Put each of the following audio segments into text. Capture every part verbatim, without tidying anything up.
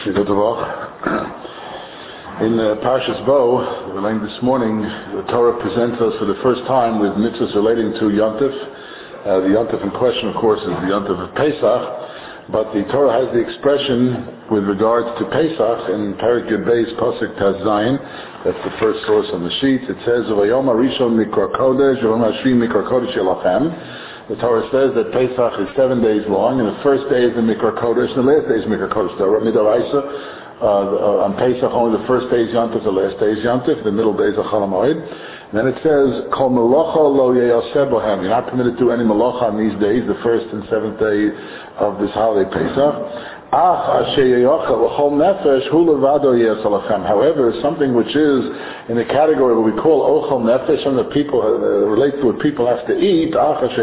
In uh, Parshas Bo, we learned this morning, the Torah presents us for the first time with mitzvahs relating to Yontif. Uh, the Yontif in question, of course, is the Yontif of Pesach, but the Torah has the expression with regards to Pesach in Perek Yud Beis Pasuk Taz Zayin. That's the first source on the sheet. It says, "Vayom Harishon Mikra Kodesh, Vayom Hashvi Mikra Kodesh Yelachem." The Torah says that Pesach is seven days long, and the first day is the Mikra Kodesh, and the last day is Mikra Kodesh. The Midoraisa, uh, on Pesach, only the first day is Yontif, the last day is Yontif, the middle day is a Chol Hamoed. Then it says, Kol Melacha lo yeyaseh bohem. You're not permitted to do any Melacha on these days, the first and seventh day of this holiday Pesach. However, something which is in the category what we call ochel nefesh, and the people uh, relate to what people have to eat, that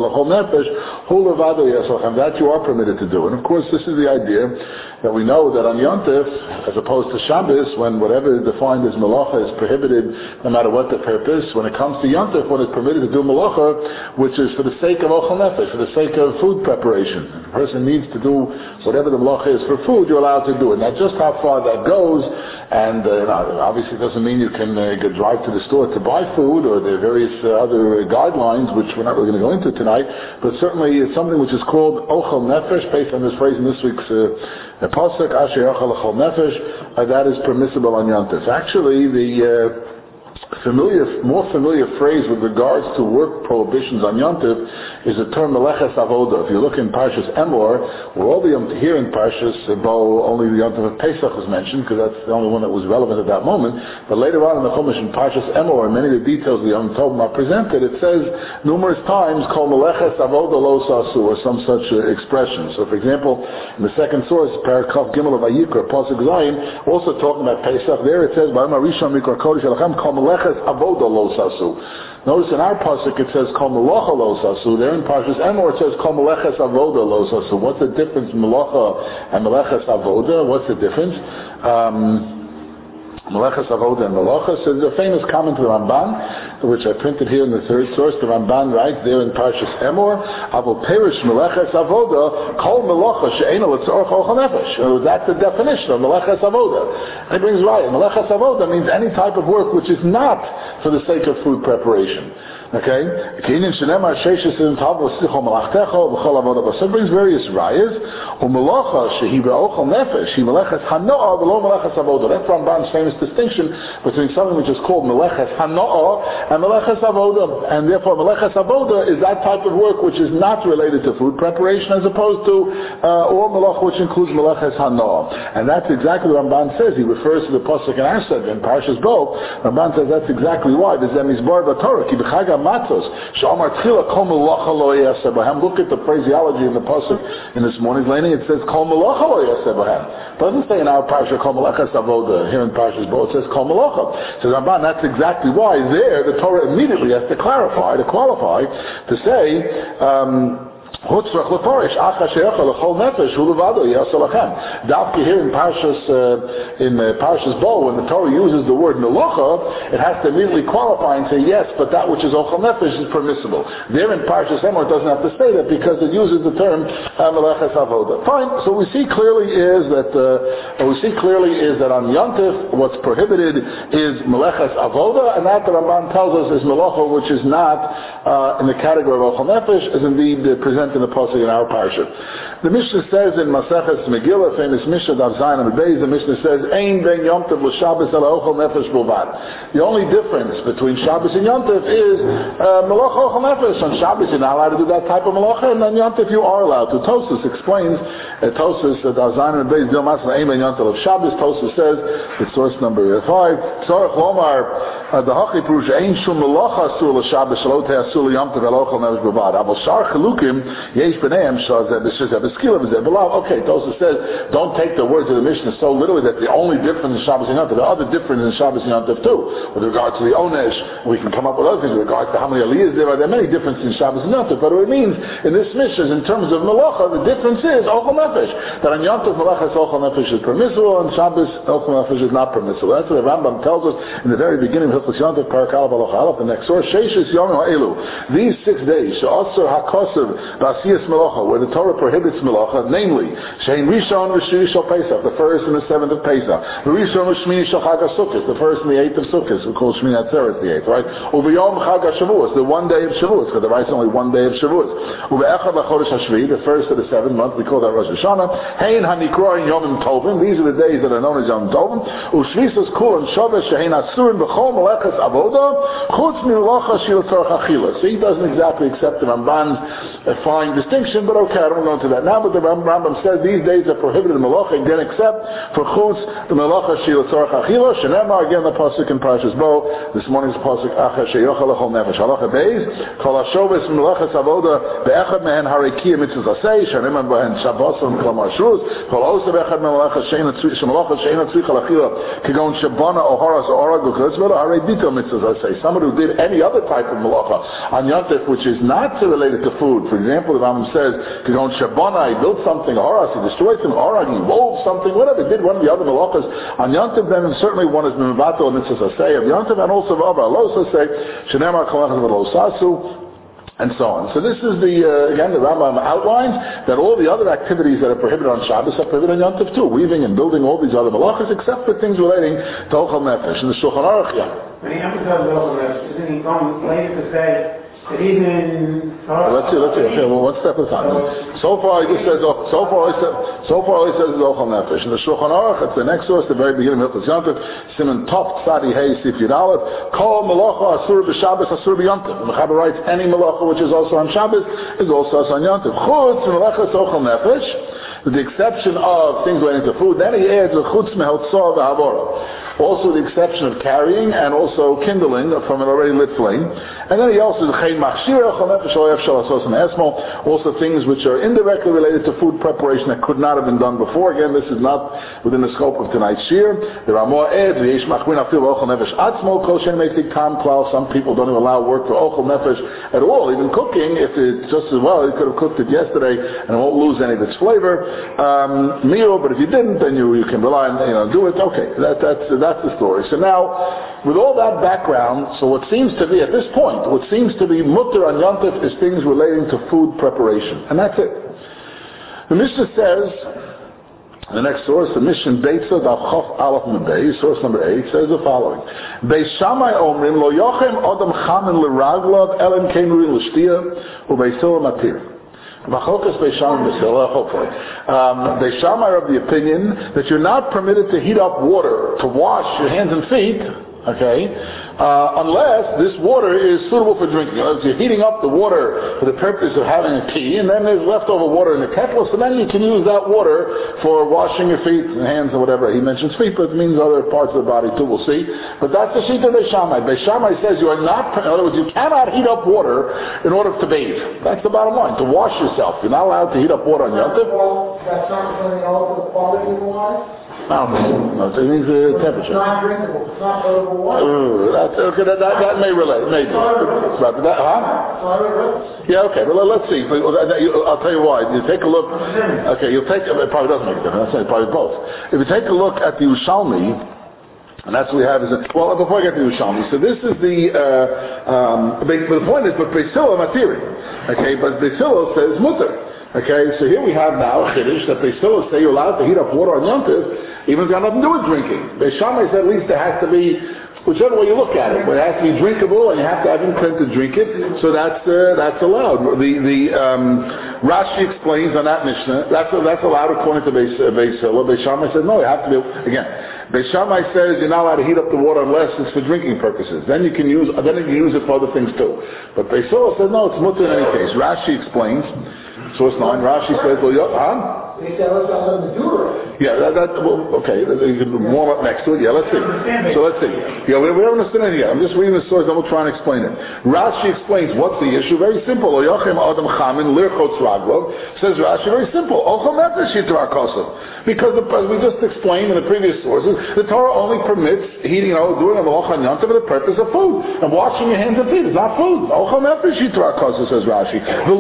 you are permitted to do. And of course, this is the idea that we know that on Yontif, as opposed to Shabbos, when whatever is defined as malacha is prohibited, no matter what the purpose, when it comes to Yontif, when it's permitted to do malacha, which is for the sake of ochel nefesh, for the sake of food preparation. If a person needs to do whatever the malacha is for food, you're allowed to do it. Now, just how far that goes, and uh, obviously it doesn't mean you can uh, go drive to the store to buy food, or there are various uh, other uh, guidelines, which we're not really going to go into tonight, but certainly it's something which is called ochel nefesh, based on this phrase in this week's uh, pasuk, asher ochel ochel nefesh, uh, that is permissible on Yontif. Actually, the uh, Familiar, more familiar phrase with regards to work prohibitions on Yontif is the term meleches avoda. If you look in Parshas Emor, we're all the here in Parshas Bo, only the Yontif of Pesach was mentioned because that's the only one that was relevant at that moment. But later on in the Chumash in Parshas Emor, and many of the details the Yom Tov are presented, it says numerous times called meleches avoda lo sasu, or some such uh, expression. So, for example, in the second source, Parakaf Gimel of Vayikra, Pasuk Zayin, also talking about Pesach, there it says, "Vayom Harishon Mikra Kodesh Yelachem Kol Meleches Avoda Lo Sasu." Notice in our pasuk it says Kol Melacha Lo Sasu. There in Parshas Emor it says Kol Meleches Avoda Lo Sasu. What's the difference in Melacha and Meleches Avoda? What's the difference? Um, Meleches Avoda and Melacha. So there's a famous comment of the Ramban, which I printed here in the third source. The Ramban writes there in Parshas Emor, Avol Perish Meleches Avoda, Kol Melacha She'ena L'tzorach Ochel Nefesh. That's the definition of Meleches Avoda. And he brings right. Meleches Avoda means any type of work which is not for the sake of food preparation. Okay? So it brings various rayas. That's Ramban's famous distinction between something which is called meleches hanoah and meleches avoda. And therefore meleches avoda is that type of work which is not related to food preparation, as opposed to uh, or melacha which includes meleches hanoah. And that's exactly what Ramban says. He refers to the pasuk in our segment, in Parshas Bo. Ramban says that's exactly why. Look at the phraseology in the pasuk in this morning's laning. It says kol melacha lo yaseh b'hem. It doesn't say in our parsha kol meleches avoda. Here in Parshas Bo it says kol melacha. So Ramban, that's exactly why there the Torah immediately has to clarify, to qualify, to say. Um, Dafka here in Parshas uh, in uh, Parshas Bo, when the Torah uses the word melacha, it has to immediately qualify and say yes, but that which is ochel nefesh is permissible. There in Parshas Emor it doesn't have to say that because it uses the term meleches avoda. Fine. So we see clearly is that uh, what we see clearly is that on Yontif what's prohibited is meleches avoda, and that the Ramban tells us is melacha which is not uh, in the category of ochel nefesh, is indeed uh, presented in the pasuk in our parsha. The Mishnah says in Maseches Megillah, famous Mishnah Daf Zayin and Beis, the Mishnah says, "Ein ben Yom Tov l'Shabbos ela ochel nefesh b'lvad." The only difference between Shabbos and Yom Tov is uh, melacha ochel nefesh. On Shabbos you're not allowed to do that type of melacha, and on Yom Tov you are allowed to. Tosfos explains, uh, Tosfos uh, Daf Zayin and Beis, Dilmas Ein ben Yom Tov of Shabbos. Tosfos says, it's source number five, Tzorach Lomar the Hachi Purush Ein Shum Melacha Asur l'Shabbos Shelo Te'asur l'Yom Tov ela ochel nefesh b'lvad. Abel Shar Chalukim Yesh b'neim shaz b'skilah b'zeh. Okay, Tosfos says don't take the words of the Mishnah so literally that the only difference in Shabbos and Yom Tov. There are other differences in Shabbos and Yom Tov too. With regard to the Onesh, we can come up with other things. With regard to how many aliyahs there are, there are many differences in Shabbos and Yom Tov. But what it means in this Mishnah is in terms of melacha, the difference is ochel nefesh. That on Yom Tov melacha ochel nefesh is permissible, and Shabbos ochel nefesh is not permissible. That's what the Rambam tells us in the very beginning of Hilchos Yom Tov, Parak Aleph Halacha Aleph, the next source. Sheishis Yomim Ha'elu. These six days, she'asur hakosav Ba'asiyas Melacha, where the Torah prohibits Melacha, namely, Shein Rishon Rishon Shal Pesach, the first and the seventh of Pesach, the Rishon Rishmini Shal Chag HaSukkos, the first and the eighth of Sukkos, we call Shmini Atzeres the eighth, right? Uvayom Chag HaShavuos, the one day of Shavuos, because the right's only one day of Shavuos. Uve'echad LaChodesh HaShvi, the first of the seventh month, we call that Rosh Hashanah. Hein HaNikroin Yomim Tovim, these are the days that are known as Yom Tovim. Ushvisas Kul and Shovesh Shein Asurin B'chol Melechas Avoda, Chutz Milacha Shil Tzorach Achila. So he doesn't exactly accept the Ramban's uh, fine distinction, but okay, I don't go into that now. But the Rambam says these days are prohibited Melacha again, except for Chutz the Melacha Shil Tzorach Achila. Shenema again the pasuk in Parashas Bo. This morning's pasuk Acher Sheyochel Lechol Nefesh Halacha Beis Kol Hashoves Melechas Avoda Be'echad Mehen Harekia Mitzvah Asay Shenema Behen Shabbos and Klamar Shuz Kol Osa Be'echad Melacha Shein Shemelacha Shein Tzricha Lachila Kigon Shabana Oharas Orag U'Chazvela Harei Dito Mitzvah Asay. Somebody who did any other type of Melacha on Yom Tov which is not related to food. For example, the Rambam says Kigon Shabana, he built something, Oharas, he destroyed some Orag, he wove something, whatever, he did one of the other Melachas on Yom Tov, then certainly one is Mivato Mitzvah Asay of Yom Tov, and also V'Ava Alosa say Shenemar Kolachas V'Losasu, and so on. So this is the, uh, again, the Rambam outlines that all the other activities that are prohibited on Shabbos are prohibited on Yom Tov too, weaving and building all these other malachas, except for things relating to Ochel Nefesh. And the Shulchan Aruch, yeah. When he emphasizes Ochel Nefesh, isn't he going later to say that even... Well, let's see, let's see. Okay, well, one step at a time. So far, he just says, oh, so far, he says, so far, he says it's Ochel Nefesh. And the Shulchan Aruch, it's the next source, the very beginning of Hilchos Yom Tov, Siman Tov Tzadi Hey Sif Yud Aleph, Kol Melacha Asur B'Shabbos Asur B'Yom Tov. The Mechaber writes, any Melacha which is also on Shabbos is also on Yom Tov. Chutz Melechas Ochel Nefesh, with the exception of things relating to food. Then he adds a Chutz Meheltzah V'Havora. Also the exception of carrying and also kindling from an already lit flame. And then he also says, also things which are indirectly related to food preparation that could not have been done before. Again, this is not within the scope of tonight's shir. There are more eds. Some people don't even allow work for ochel nefesh at all. Even cooking, if it's just as well, you could have cooked it yesterday and it won't lose any of its flavor. Um, meal, but if you didn't, then you, you can rely on, you know, do it. Okay, that, that's that's the story. So now, with all that background, so what seems to be, at this point, what seems to be mutter on Yom Tov is things relating to food preparation. And that's it. The Mishnah says, the next source, the Mishnah Beitza Daf Chof Aleph Mebei, source number eight, says the following: Beis Shammai Omrim Lo Yochem Odam Chamin L'Raglav Elen Kenuri L'Shtia Ubeis Hillel Matir. Machokas Beis Shammai B'Sila, hopefully. Um, Beis Shammai are of the opinion that you're not permitted to heat up water to wash your hands and feet, okay, uh, unless this water is suitable for drinking. Unless you're heating up the water for the purpose of having a tea, and then there's leftover water in the kettle, so then you can use that water for washing your feet and hands or whatever. He mentions feet, but it means other parts of the body too, we'll see. But that's the sheet of Beis Shammai. Beis Shammai says you are not, in other words, you cannot heat up water in order to bathe. That's the bottom line, to wash yourself. You're not allowed to heat up water on Yom Tov. That's not really all the quality of the water? No, no, it means the temperature. It's not drinkable. It's not potable water. Uh, that's, okay, that, that, that may relate, maybe. But that, huh? Yeah, okay, well, let's see. I'll tell you why. You take a look. Okay, you'll take, it probably doesn't make a difference. That's probably both. If you take a look at the Yerushalmi, and that's what we have is, a, well, before I get to the Yerushalmi, so this is the, uh, um, but the point is, but Beis Hillel Matiri. Okay, but Beis Hillel says mutter. Okay, so here we have now a chiddush that they still say you're allowed to heat up water on Yom Tov, even if it's got nothing to do with drinking. Beis Shammai said at least there has to be, whichever way you look at it, but it has to be drinkable and you have to have intent to drink it, so that's uh, that's allowed. The the um, Rashi explains on that Mishnah, that's that's allowed according to Beis uh, Beis Hillel. Beis Shammai said no, you have to be, again, Beis Shammai says you're not allowed to heat up the water unless it's for drinking purposes. Then you can use, then you can use it for other things too. But Beis Hillel said no, it's mutter in any case. Rashi explains. Source nine, Rashi says, well, huh? They tell us on the Dura. Yeah, that, that well, okay, you can warm up next to it. Yeah, let's see. So let's see. Yeah, we, we don't understand it yet. I'm just reading the source, then we'll try and explain it. Rashi explains what's the issue. Very simple. Says Rashi, very simple. Because the, as we just explained in the previous sources, the Torah only permits heating, you know, doing a malacha on Yom Tov for the purpose of food. And washing your hands and feet is not food. Says Rashi.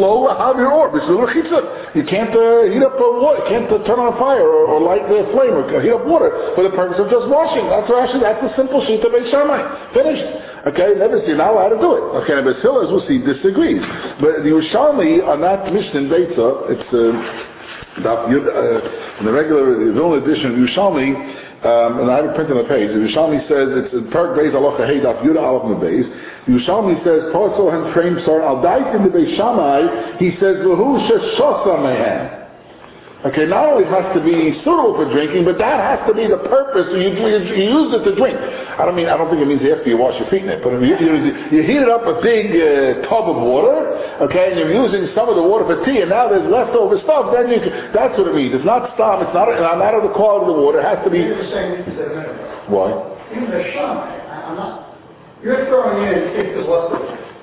You can't uh, heat up a water, you can't uh, turn on a fire or, or light the flame or heat up water for the purpose of just washing. That's Rashi. That's the simple sheet of Beis Shammai. Finished. Okay, never see, now how to do it. Okay, but Hillel, as we'll see, disagrees. But the Yerushalmi on that Mishnah in Beitza, it's uh, uh, in the regular, the only edition of Yerushalmi, um, and I have it printed on the page. The Yerushalmi says, it's in Perk Beis Halacha Hey Daf Yud Aleph Beis. Yerushalmi says, Parso and Frame Sar Al Dait in the Beis Shammai, he says, Lehu Sheshosa Mehem. Okay, not only has to be suitable for drinking, but that has to be the purpose. You, you, you use it to drink. I don't mean, I don't think it means after you wash your feet in it, but if you, you, you heated up a big uh, tub of water, okay, and you're using some of the water for tea, and now there's leftover stuff, then you can, that's what it means. It's not stop, it's not a, not of the quality of the water, it has to be... You're saying this is a minimum. Why? In the Shammai, I'm not... You're throwing in if there's less of it.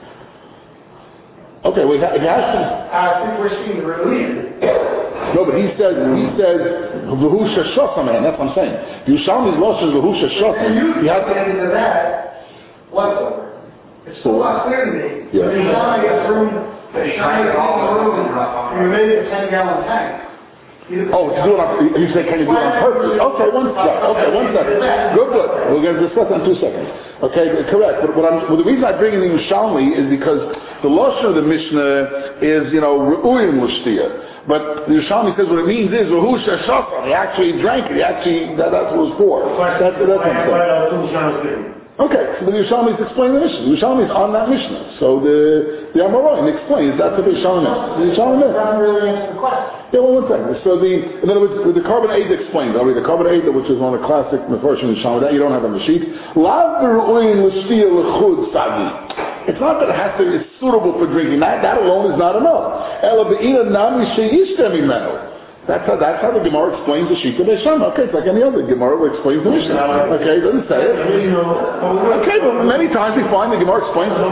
Okay, well, it has to... I think we're seeing the relief. No, but he says, he says, V'hu sheshosam, man, that's what I'm saying. Yerushalmi's lotion is V'hu sheshosam. And you You have to... get into that, leftover. It's still not clear to me. Yeah. The Shammai gets room, the Shammai gets room, and you made it a ten gallon tank. Oh, to do it on, you say, can you do it on purpose? Okay, one second. Okay, one second. Good, good. We're going to discuss that in two seconds. Okay, correct. But what I'm, well, the reason I bring in the Yerushalmi is because the lashon of the Mishnah is, you know, re'uyim l'shtia. But the Yerushalmi says what it means is, Rehu sheshosam. He actually drank it. He actually, that, that's what it was for. That's, that's what I'm saying. Okay, so the Yerushalmi is explaining the Mishnah. The Yerushalmi is on that Mishnah. So the the Amoraim explains that's what the Yerushalmi is. The Yerushalmi is. That really answers the question. Yeah, well, one second. So the, in other words, the carbon eight explains. I'll read the carbon eight, which is one of the classic Mefarshim Yerushalmi. That you don't have on the sheet. Lav v'ru'uyin l'shtia l'chud sagi. It's not that it has to be suitable for drinking. That that alone is not enough. Ela be'ina nami she'ishtem imenu. That's how, that's how the Gemara explains the Shita Beisham. Okay, it's like any other Gemara who explains the Mishnah. Okay, it doesn't say it. Okay, but many times we find the Gemara explains it.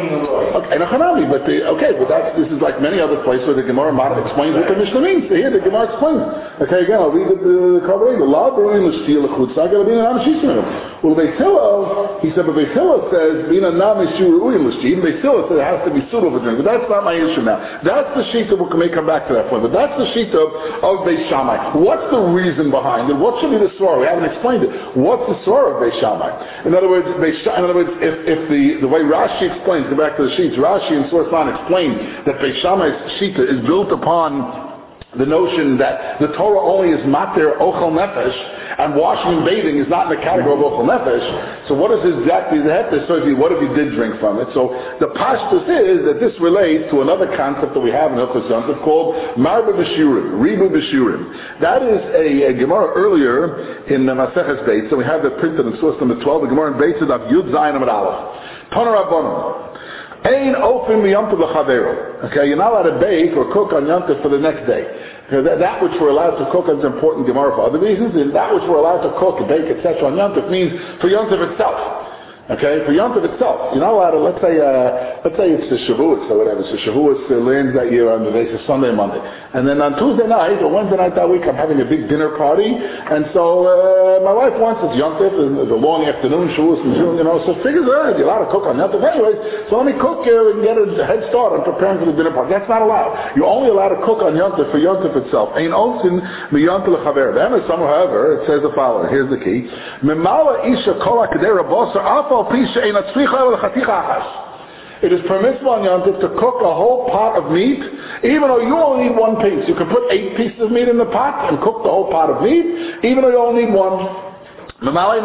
Okay, and a Hanami, but the, okay, but that's, this is like many other places where the Gemara explains what the Mishnah means. So here the Gemara explains. Okay, again, I'll read the, the Kabbalah. The law brewing the steel of Chutzah, gotta be an Amashishim. Well, Beis Hillel, he said, but Beis Hillel says, being a Namishu Ru'im L'Shim, Beis Hillel said it has to be suitable for drink. But that's not my issue now. That's the Shita, we may come back to that point, but that's the Shita of Beis Shammai. What's the reason behind it? What should be the swara? We haven't explained it. What's the swara of Beis Shammai? In other words, Beis, in other words, if, if the, the way Rashi explains, go back to the sheets, Rashi and Source nine explain that Beis Shammai's Shita is built upon the notion that the Torah only is matir ochel nefesh, and washing and bathing is not in the category of ochel nefesh. So what is exactly the hefesh? So if you, what if you did drink from it? So the pashtus is that this relates to another concept that we have in Hilchos Yontif called marba b'shurim, ribu b'shurim. That is a, a Gemara earlier in the Maseches Beitz, so we have it printed in source number twelve. The Gemara in Beitz is of Yud Zayin Amud Aleph. Toner Rabbanon. Ein ofen miyamtiv l'chavero. Okay, you're not allowed to bake or cook on Yontif for the next day. That, that which we're allowed to cook is important Gemara for other reasons, and that which we're allowed to cook, bake, et cetera on Yontif means for Yontif itself. Okay, for Yontif itself, you're not allowed to, let's say, uh, let's say it's the Shavuos or whatever. So Shavuos uh, lands that year on the basis Sunday, Monday. And then on Tuesday night or Wednesday night that week, I'm having a big dinner party. And so, uh, my wife wants it's Yontif, and the long afternoon, Shavuos in June, you know, so figures, uh, you're allowed to cook on Yontif anyways. So let me cook uh, and get a head start on preparing for the dinner party. That's not allowed. You're only allowed to cook on Yontif for Yontif itself. Ein osin miyontif l'chaver. The Emes somewhere, however, it says the following. Here's the key. Mimala isha kol hakadera basar afal pisha ein atzricha el chaticha achas. It is permissible on Yom Tov to cook a whole pot of meat, even though you only need one piece. You can put eight pieces of meat in the pot and cook the whole pot of meat, even though you only need one. You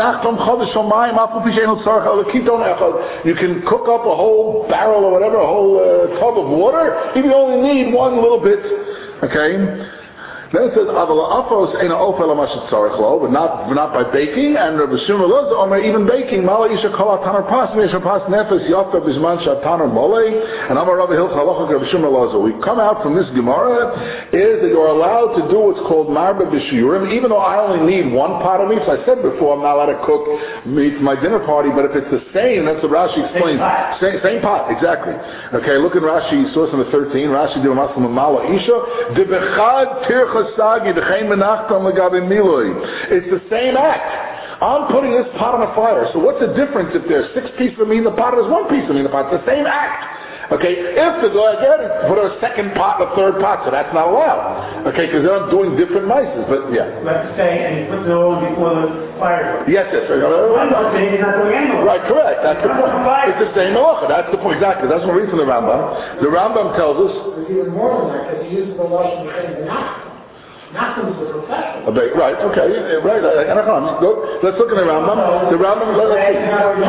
can cook up a whole barrel or whatever, a whole uh, tub of water, if you only need one little bit. Okay? Then it says, but not, not by baking, and Rabbi Shimon or even baking, and Amar Rabbi Hilchah, Rabbi Shimon. We come out from this Gemara, is that you're allowed to do what's called marba b'shurim, even though I only need one pot of meat. So I said before, I'm not allowed to cook meat for my dinner party, but if it's the same, that's what Rashi explains. Same, same pot, exactly. Okay, look in Rashi, source number thirteen, Rashi did a maslam mala isha, debechad tircha. It's the same act. I'm putting this pot on a fire. So what's the difference if there's six pieces of meat in the pot or there's one piece of meat in the pot? It's the same act. Okay, if the guy again put a second pot, a third pot, so that's not allowed. Okay, because they're doing different mices. But yeah. Let's say, and he puts it all before the fire. Yes, yes. One person, he's not doing any Right, correct. That's the point. It's the same malacha. That's the point. Exactly. That's what we read from the Rambam. The Rambam tells us. There's even more than that, because he uses the Lashon saying the Nachum. Nachum is the professional. Right, okay, right. Let's look at the Rambam. The Rambam, let's see.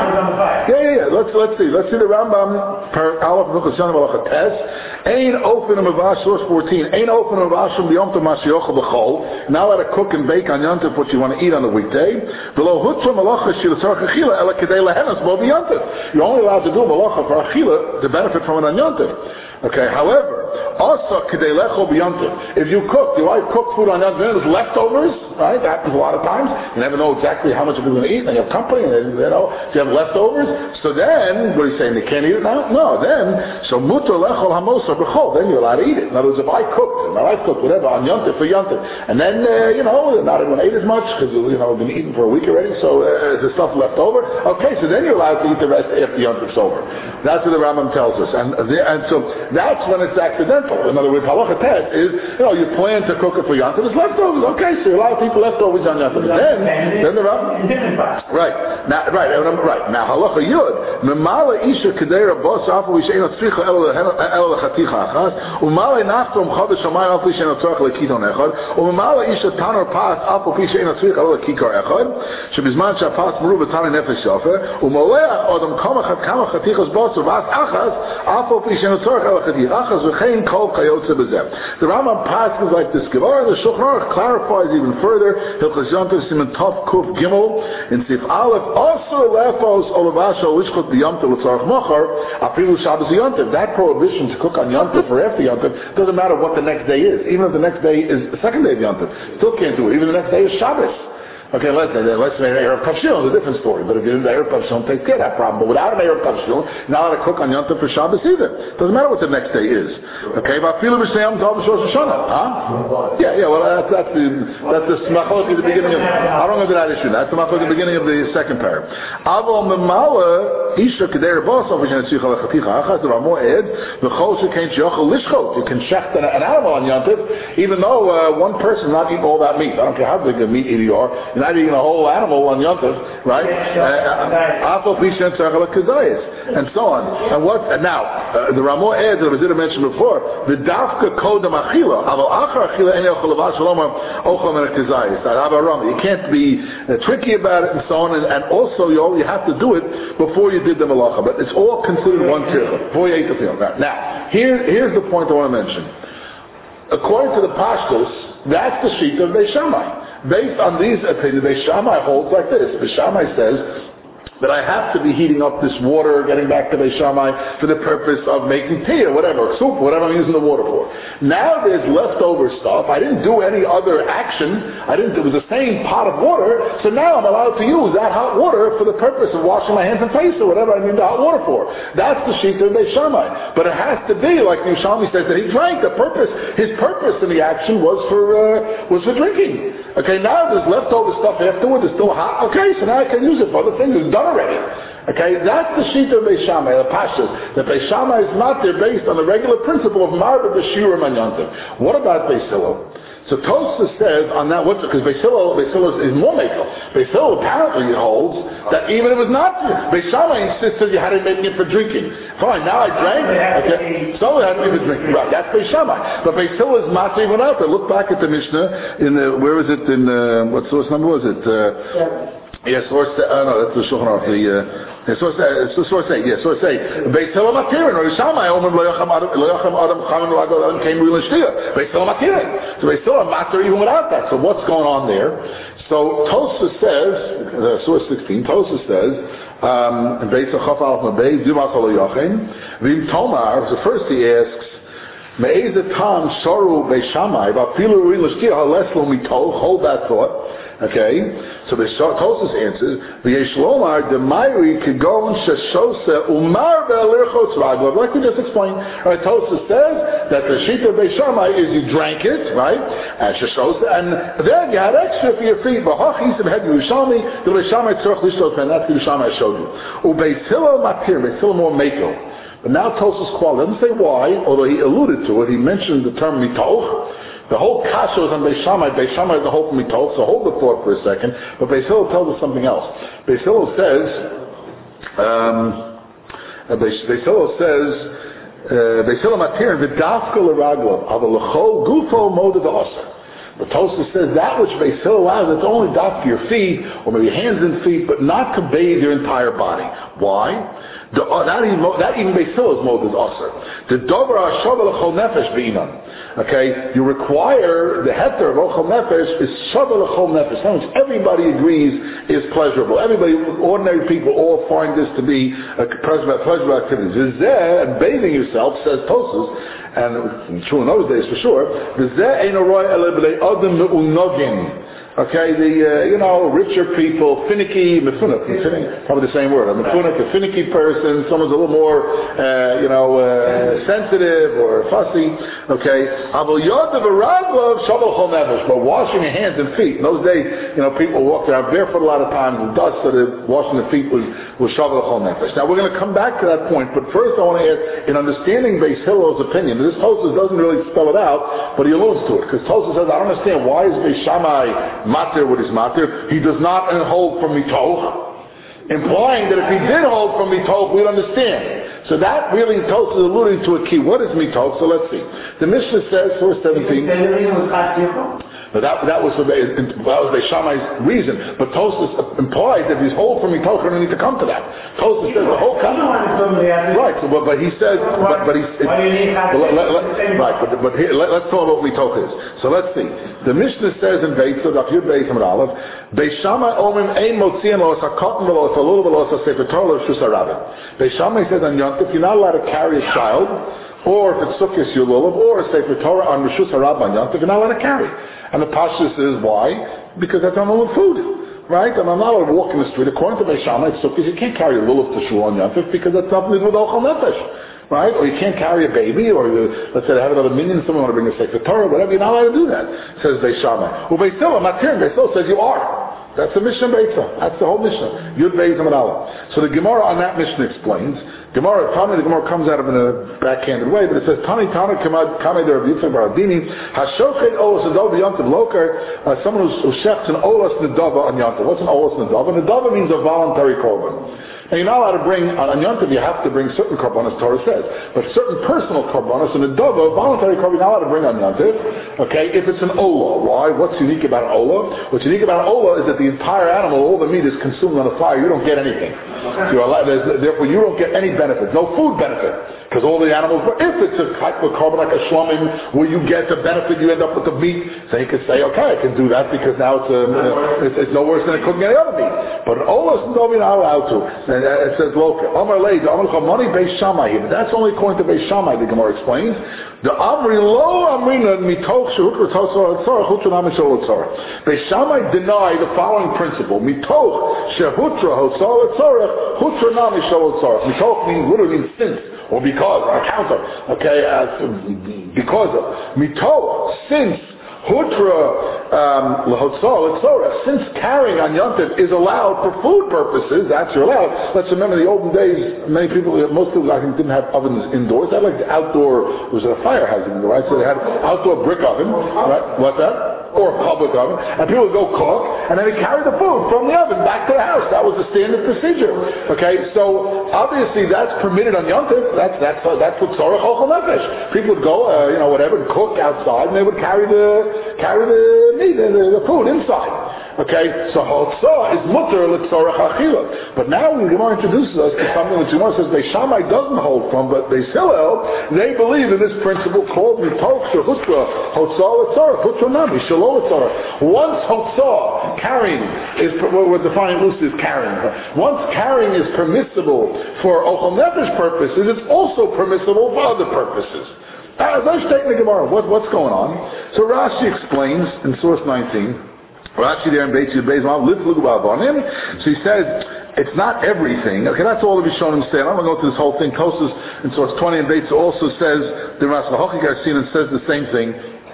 Yeah, yeah, yeah. Let's, let's see. Let's see the Rambam per Aleph Nuchas Yana Malacha Tes. Ein ofen Mavash, source fourteen. Ein ofen Mavash from the Yom Tov Mashiach B'chol. Now let to cook and bake on Yom Tov what you want to eat on the weekday. Below Hutra Malacha Shil Tzarech Achila Ela Kedei Lehenas Bo B'Yom Tov. You're only allowed to do Malacha for Achila to benefit from it on Yom Tov. Okay, however, also Kedei Lecho B'Yom Tov. If you cook, you like cook food on Yom Tov, there's leftovers, right? That happens a lot of times. You never know exactly how much you're going to eat, and you have company, and you know, if you have leftovers, so then, what are you saying, they can't eat it now? No, then, so Mutar Lechol Hamosa B'chol, then you're allowed to eat it. In other words, if I cooked, my wife cooked, whatever, on Yom Tov for Yom Tov, and then, uh, you know, not everyone ate as much, because, you know, we've been eating for a week already, so uh, the stuff left over, okay, so then you're allowed to eat the rest after Yom Tov's over. That's what the Rambam tells us. And, the, and so, that's when it's accidental. In other words, halacha tet is, you know, you plan to cook it for Yom Tov, it's leftovers. Okay, so you're allowed to eat leftovers on Yom Tov. Then, then the Rambam, right now, right, right now, halacha yud memala isha kedera bos afu ishein tzricha el el lechaticha achas umala nachtom chodesh shamayim afu ishein tzarich lekidon echad umala isha tanor pas afu ishein tzricha el lekikar echad shebizman shapas meru b'tanei nefesh yofer umaleach odam kama kama chatichas bos vas achas afu ishein tzarich el lekaticha achas v'chein kol kayotze bezeh. The Rambam passes like this. Gemara, the Shulchan Aruch clarifies even further. Hilchos Yom Tov Siman Tov Kuf Gimel in Sif Aleph also lefos olavasho lishchot b'Yom Tov l'tzarich mochar afilu Shabbos Yom Tov. That prohibition to cook on Yom Tov for after Yom Tov doesn't matter what the next day is. Even if the next day is the second day of Yom Tov, still can't do it. Even the next day is Shabbos. Okay, let's say let's say an Erev Kavshil is a different story. But if you're in the Erev Kavshil, take care of that problem. But without an Erev Kavshil, not allowed to cook on Yom Tov for Shabbos either. Doesn't matter what the next day is. Okay, but Filu B'Shem Tov B'Shosh Hashanah. Huh? Yeah, yeah. Well, that's that's the that's the smachot at the beginning of. I don't know that issue. That's the smachot at the beginning of the second pair. Avol Memala Isha Kedei Rabosov V'Shem Tzricha Lechaticha Achas the Ramo Ed V'Chol Shekain Shyochel Lishchot. You can shecht an, an animal on Yom Tov, even though uh, one person not eating all that meat. I don't care how big a meat eater you are. You're not eating a whole animal on Yom Tov, right? And so on. And what? And now, uh, the Ramo adds, as I did mention before, the dafka kodam achila, aval achar achila ene ochel levash v'lomar ochel men kazayis. You can't be uh, tricky about it and so on. And, and also, you, you have to do it before you did the malacha. But it's all considered one tircha before you ate the field. Now, here, here's the point I want to mention. According to the Pashtus, that's the sheet of Beis Shammai. Based on these opinions, Beis Shammai holds like this. Beis Shammai says that I have to be heating up this water, getting back to Beis Shammai, for the purpose of making tea or whatever, soup, whatever I'm using the water for. Now there's leftover stuff. I didn't do any other action. I didn't. It was the same pot of water. So now I'm allowed to use that hot water for the purpose of washing my hands and face or whatever I need the hot water for. That's the sheet of Beis Shammai. But it has to be like the Yerushalmi says that he drank. The purpose, his purpose in the action was for uh, was for drinking. Okay, now there's leftover stuff afterwards. It's still hot. Okay, so now I can use it for other things. It's done already. Okay, that's the sheet of Beis Shammai, the Pashas. The Beis Shammai is not there based on the regular principle of Marba B'Shirim and Yontiv. What about Beis Hillel? So Tosfos says on that, what's because Beis Hillel, Beis Hillel is more makel. Beis Hillel apparently holds that even if it was not, Beis Shammai insists that you had to make it for drinking. Fine, now I drank, okay, so it had to be for drinking. Right, that's Beis Shammai. But Beis Hillel is not even out there. Look back at the Mishnah in the, where is it in, uh, what source number was it? Uh, Yes, source. Uh, no, that's the Shulchan Aruch. The uh, source. Uh, source eight. Yes, source eight. Beis Hillel matirin or Yishamai omrim lo yacham adam lo yacham adam chamin lo adam came real shtia. Beis Hillel matirin. So Beis Hillel matir even without that. So what's going on there? So Tosfos says, uh, source sixteen. Tosfos says, um, Beis Chaf Alf Mabei Zimas lo yachin v'im Tomar. So first he asks. Me'ez tam soru Beis Shammai v'afilu real shtia hales lo mitol. Hold that thought. Okay, so the Tosfos answers, "V'yesh lomar demayri kigon sheshose umar be'alirchos raglav." Like we just explained, right? Tosfos says that the sheet of Beis Shammai is you drank it, right? And sheshose, and then you had extra for your feet. V'hach yisim had Yerushalmi, the Beis Shammai tzorch lishtot, and that's the Yerushalmi I showed you. Ubeis Hillel matir, Beis Hillel more makel. But now Tosfos quality doesn't say why, although he alluded to it. He mentioned the term mitoch. The whole kasha is on Beis Shammai. Beis Shammai is the whole mitoch. So hold the thought for a second. But Beis Hillel tells us something else. Beis Hillel says, um, Beis Hillel says, Beis Hillel matir v'dafka l'raglav aval l'chol gufo moda d'oser. The Tosfos says that which Beis Hillel allows, it's only daf your feet, or maybe hands and feet, but not to bathe your entire body. Why? The, uh, that even, that even Beis Hillel's mode is aser. The dover hashava l'chol nefesh b'inan. Okay, you require the heter of ochel nefesh is shava l'chol nefesh. That means everybody agrees is pleasurable. Everybody, ordinary people, all find this to be a pleasurable activity. V'zeh, and bathing yourself, says Tosfos, and true in those days for sure. V'zeh ein roy ele b'lei adam me'unogin. Okay, the, uh, you know, richer people, finicky, mefunik, probably the same word, a mefunik, a finicky person, someone's a little more, uh, you know, uh, sensitive or fussy, okay, but washing your hands and feet, in those days, you know, people walked around barefoot a lot of times, and dust, so that washing the feet was, was shavel chol nefesh. Now we're going to come back to that point, but first I want to add, in understanding Beis Hillel's opinion, this Tosfos doesn't really spell it out, but he alludes to it, because Tosfos says, I don't understand, why is Beis Shammai matir what is matir? He does not hold from mitoch, implying that if he did hold from mitoch, we'd understand. So that really Tosfos is alluding to a key. What is mitoch? So let's see. The Mishnah says, verse seventeen. But that, that was that was Beis Shammai's reason. But Tosfos implies that if he's hold from mitoch, we don't need to come to that. Tosfos says the whole right. So, but, but he says, but, but he's it, well, let, let, right. But, but here, let, let's talk about what mitoch is. So let's see. The Mishnah says in Beis Daf Yud Beis Amud Aleph, Beis Shammai omim ein motzian lo sakatan lo salul lo sefer Torah lo shus harabim. Beis Shammai says on Yom Tov you're not allowed to carry a child, or if it's sukkis yululav, or a sefer Torah on rishus harab on Yom Tov, you're not allowed to carry. And the pashtus is why? Because that's not with food. Right? And I'm not allowed to walk in the street. According to Beis Shammai, it's sukkis, you can't carry a lulav to shul on Yom Tov because that's not with ochel nefesh. Right? Or you can't carry a baby, or you, let's say they have another minion, someone want to bring a sefer Torah, whatever, you're not allowed to do that, says Beis Shammai. Well, Beis Hillel, matir, Beis Hillel says you are. That's the Mishnah Beitza. That's the whole Mishnah. Yud Beis Amud Aleph. So the Gemara on that Mishnah explains, Gemara, Tani, the Gemara comes out of it in a backhanded way, but it says, Tani, Tani, Kamei der Rav Yitzchak bar Adini, Hashochet Olas Nedava Yom Tov Loker, uh, someone who shechts an Olas Nedava on Yom Tov. What's an Olas Nedava? Nedava means a voluntary korban. And you're not allowed to bring, on Yom Tov you have to bring certain korbanos, Torah says. But certain personal korbanos, and a dova, voluntary korban, you're not allowed to bring on Yom Tov. Okay, if it's an olah. Why? What's unique about an olah? What's unique about an olah is that the entire animal, all the meat is consumed on the fire. You don't get anything. So you're allowed, therefore you don't get any benefit. No food benefit. Because all the animals, but if it's a type of korban like a shlomim, where you get the benefit, you end up with the meat, so you can say, okay, I can do that because now it's, um, uh, it's, it's no worse than cooking any other meat. But an olah is not allowed to. And it says, look, Amar Leid, Amar Chamani Beis Shammai here. But that's only according to Beis Shammai, the Gemara explains. The Amri Lo Amrina Mitoch Shehutro Tzorah Tzorah Chutro Nami Shol Tzorah. Beis Shammai deny the following principle: Mitoch Shehutro Tzorah Tzorah Chutro Nami Shol Tzorah. Mitoch means literally means since or because or account of. Okay, uh, because of Mitoch since. Hutra um, since carrying on Yom Tov is allowed for food purposes, that's you're allowed. Let's remember the olden days, many people, most people I think didn't have ovens indoors. They had like the outdoor, it was a fire hazard, right? So they had outdoor brick oven, right? What's that? Or a public oven, and people would go cook, and then they carry the food from the oven back to the house. That was the standard procedure. Okay, so obviously that's permitted on Yom Tov. That's that's uh, that's what tzorach ochel nefesh. People would go, uh, you know, whatever, and cook outside, and they would carry the carry the meat, the, the food inside. Okay, so hotzah is mutter l'tzorach achila. But now the Gemara introduces us to something which Gemara says Beis Shammai doesn't hold from, but Beis Hillel, they believe in this principle called mitoch shehutra hotzah l'tzorach hutra nami shalom. Once hotzah, carrying, is, we're defining loosely as carrying. Once carrying is permissible for ochel nefesh purposes, it's also permissible for other purposes. Uh, let's take the Gemara. What, what's going on? So Rashi explains in source nineteen, Rashi there in Beis Yud Beis Mav, so he says, it's not everything. Okay, that's all the Rishonim say. I'm going to go through this whole thing. Tosfos in source twenty and Beis also says, the Ras Lahochi Garcin says the same thing.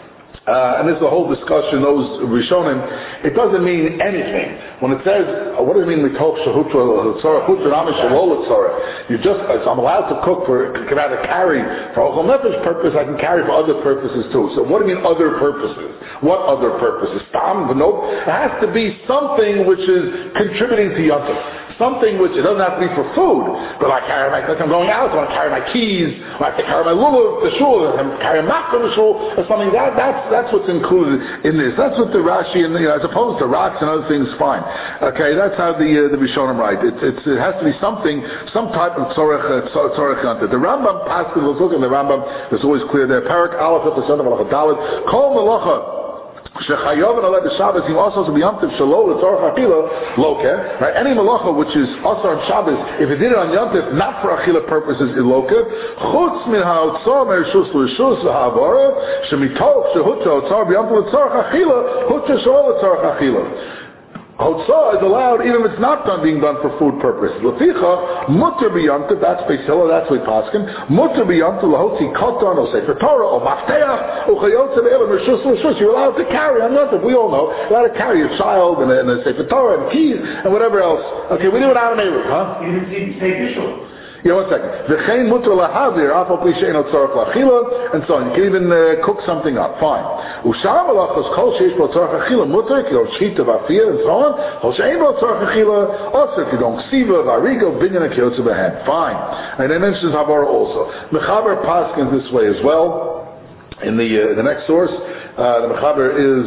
Uh, and this is a whole discussion, those Rishonim, it doesn't mean anything. When it says, uh, what does it mean, Mitov Shehutra L'Tzorach, Hutra Namish Shalol L'Tzorach? You just, uh, so I'm allowed to cook for, can I carry for Ochel Nefesh purpose, I can carry for other purposes too. So what do you mean other purposes? What other purposes? Stam, nope. It has to be something which is contributing to Yontif. Something which, it doesn't have to be for food, but I carry my, like I'm going out, so I carry my keys, I have to carry my lulav, the shul, I carry a mat from the shul, or something, that, that's, that's what's included in this. That's what the Rashi, and, you know, as opposed to rocks and other things, fine. Okay, that's how the, uh, the Rishonim write. It, it's, it has to be something, some type of tzorech, uh, tzorech content. The Rambam passes, let's look at the Rambam, it's always clear there, Parak Aleph, the son of Malacha Dalet, Kol Melacha, Shechayav and Aled Shabbos, he also to be Yom Tov Shalol L'Tzorach Achila Loke. Right? Any malacha which is also on Shabbos, if it did it on Yom Tov, not for Achila purposes, is Loke. Chutz min ha'otzor merishus l'rishus v'ha'avora shemitov shehutza otzor b'Yom Tov L'Tzorach Achila hutza Shalol L'Tzorach Achila. Hotzah is allowed even if it's not done being done for food purposes. L'ticha mutter b'yamtiv, that's Beisila, that's with Paskin. Mutter b'yamtiv lahotzi koton or sefer Torah or mafteach or chayotze be'elam rishus rishus. You're allowed to carry on Yontif. We all know you're allowed to carry a child and a, and a sefer Torah and keys and whatever else. Okay, we do it out of neighborhood, huh? You didn't say Bishul. Yeah, one second. V'chein mutter lahazir afal pli she'en tzorach la'achila, and so on. You can even uh, cook something up. Fine. U'shar malachos kol sheish bo tzorach achila mutter, ki don't shita v'afir, and so on. Kol she'en bo tzorach achila, also if you don't ksiva, v'arigo, binyan, and kiyotze b'hen. Fine. And then mentions Havara also. Mechaber paskins this way as well. In the uh, the next source, uh, the Mechaber is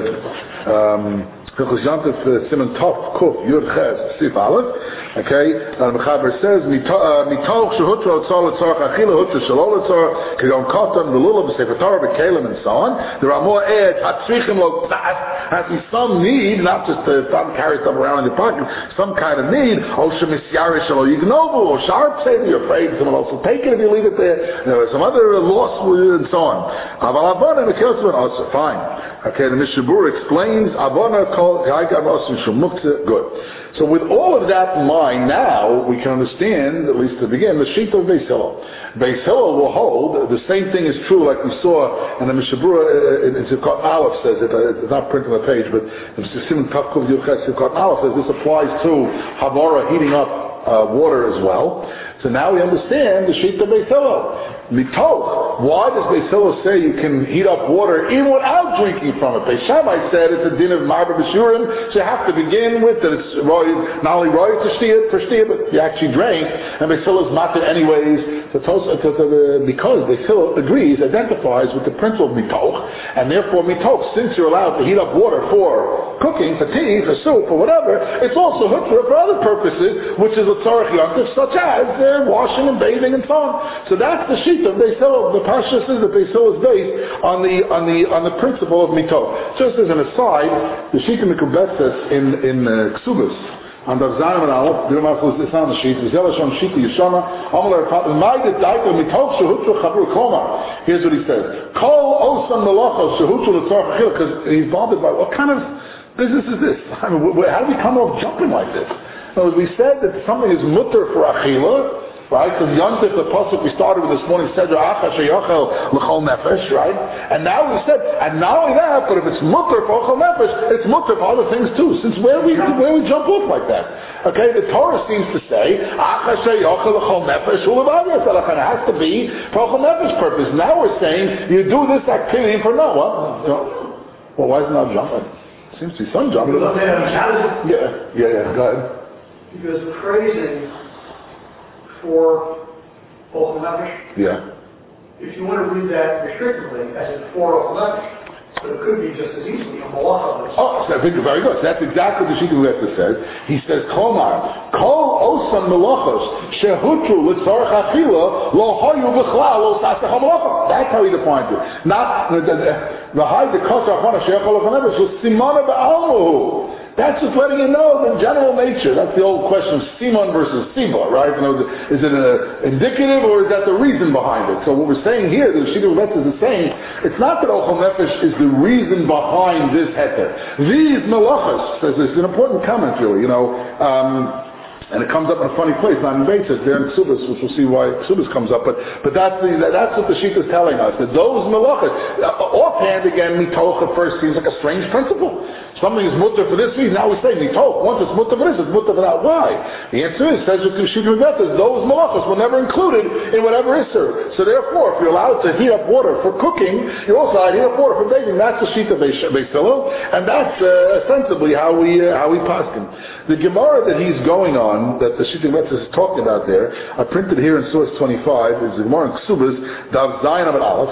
uh, um, Hilchos Yontif Siman Tov Kuf Yud Ches Sif Aleph. Okay, uh, the Mechaber says Mitoch Shehutra Otzor L'Tzorach Achila Hutra Shalol L'Tzor Kigon Koton V'Lulav Sefer Torah B'Kelim and so on. There are more ads Hatzrichim Lo Tzas, has to be some need, not just to carry stuff around in your pocket, some kind of need. O Shemisyarish Shalo Yignovu or Sharp say you're afraid someone else will take it if you leave it there. There are some other loss and so on. Aval Avona and the Kilsman also fine. Okay, the Mishnah Berurah explains Avona Kol Ha'ikar Mosin Shumuktzah. Good. So with all of that in mind, now we can understand, at least to begin, the sheet of Beis Hillel. Beis Hillel will hold the same thing is true, like we saw, and the Mishnah Berurah in Sivkot Aleph says it. It's not printed on the page, but Simon Tavkov Yuches Sivkot Aleph says this applies to Havara heating up uh, water as well. So now we understand the sheet of Beis Hillel. Mitoch. Why does Beis Hillel say you can heat up water even without drinking from it? Beis Shammai said it's a din of Marba B'Shurim, so you have to begin with that it's not only roy to shtiyah, for shtiyah, but you actually drank, and Beis Hillel is matir anyways, to tos, to, to, to, because Beis Hillel agrees, identifies with the principle of Mitoch, and therefore Mitoch, since you're allowed to heat up water for cooking, for tea, for soup, for whatever, it's also hutra for other purposes, which is a tzorach yontif, such as uh, washing and bathing and so on. So that's the sheet of Beis Hillel. The Pasha says that Beis Hillel is based on the on the on the principle of mitoch. Just as an aside, the sheet in the Kubetzes in in uh, Ksubas on the Zayin and Aleph, the Rambam says this on the sheet. Zelashon sheet Yeshama Amalei Pat Ma'id Daito mitoch shehutra chabur koma. Here's what he says: Kol osam melachos shehutra l'tzorach achila. Because he's bothered by what kind of business is this? I mean, how do we come off jumping like this? So we said that something is mutter for achila. Right? So Yontif, the pasuk we started with this morning, said Acha sheyochel l'chol nefesh, right? And now we said, and not only that, but if it's mutter for l'chol nefesh, it's mutter for other things too. Since where we where we jump off like that? Okay, the Torah seems to say Acha sheyochel l'chol nefesh u'levadas. It has to be for l'chol nefesh purpose. Now we're saying you do this activity for Noah. You know, well, why is it not jumping? Seems to be some jumping. Yeah, yeah, yeah. Go ahead. Because praising for Ochel Nefesh. Yeah. If you want to read that restrictively, as in for Ochel Nefesh, but it could be just as easily a Malacha. Oh, so I think very good. So that's exactly what the Shita Lefta says. He says, Komar, Kol Osam Melachos, Shehutru L'Tzorach Achila, Lo Hoyu B'Chlal, Lo Sasach HaMelacha. That's how he defines it. Not, the high, the Kosar Chana, Shehachol Ochel Nefesh, was Simona Ba'almuhu. That's just letting you know the general nature. That's the old question of Simon versus Siba, right? You know, is it a indicative or is that the reason behind it? So what we're saying here, the Shita Lefta is saying, it's not that Ochel Nefesh is the reason behind this heter. These melachas, says this is an important comment really, you know, um, And it comes up in a funny place, not in basis, there in Ksubas, which we'll see why Ksubas comes up, but but that's the, that's what the sheet is telling us, that those melachas, uh, offhand again, mitoch at first seems like a strange principle. Something is mutter for this reason, now we say mitoch, once it's mutter for this, it's mutter for that. Why? The answer is, says with Sheet Mebetas, those melachas were never included in whatever is served. So therefore, if you're allowed to heat up water for cooking, you're also allowed to heat up water for bathing. That's the sheet of Beis Hillel, and that's uh, ostensibly how we uh, how we paskin. The Gemara that he's going on, that the Shittim Metzis is talking about there, I printed here in source twenty-five, is the Gemara in Ksubas, Dav Zayin Amid Aleph.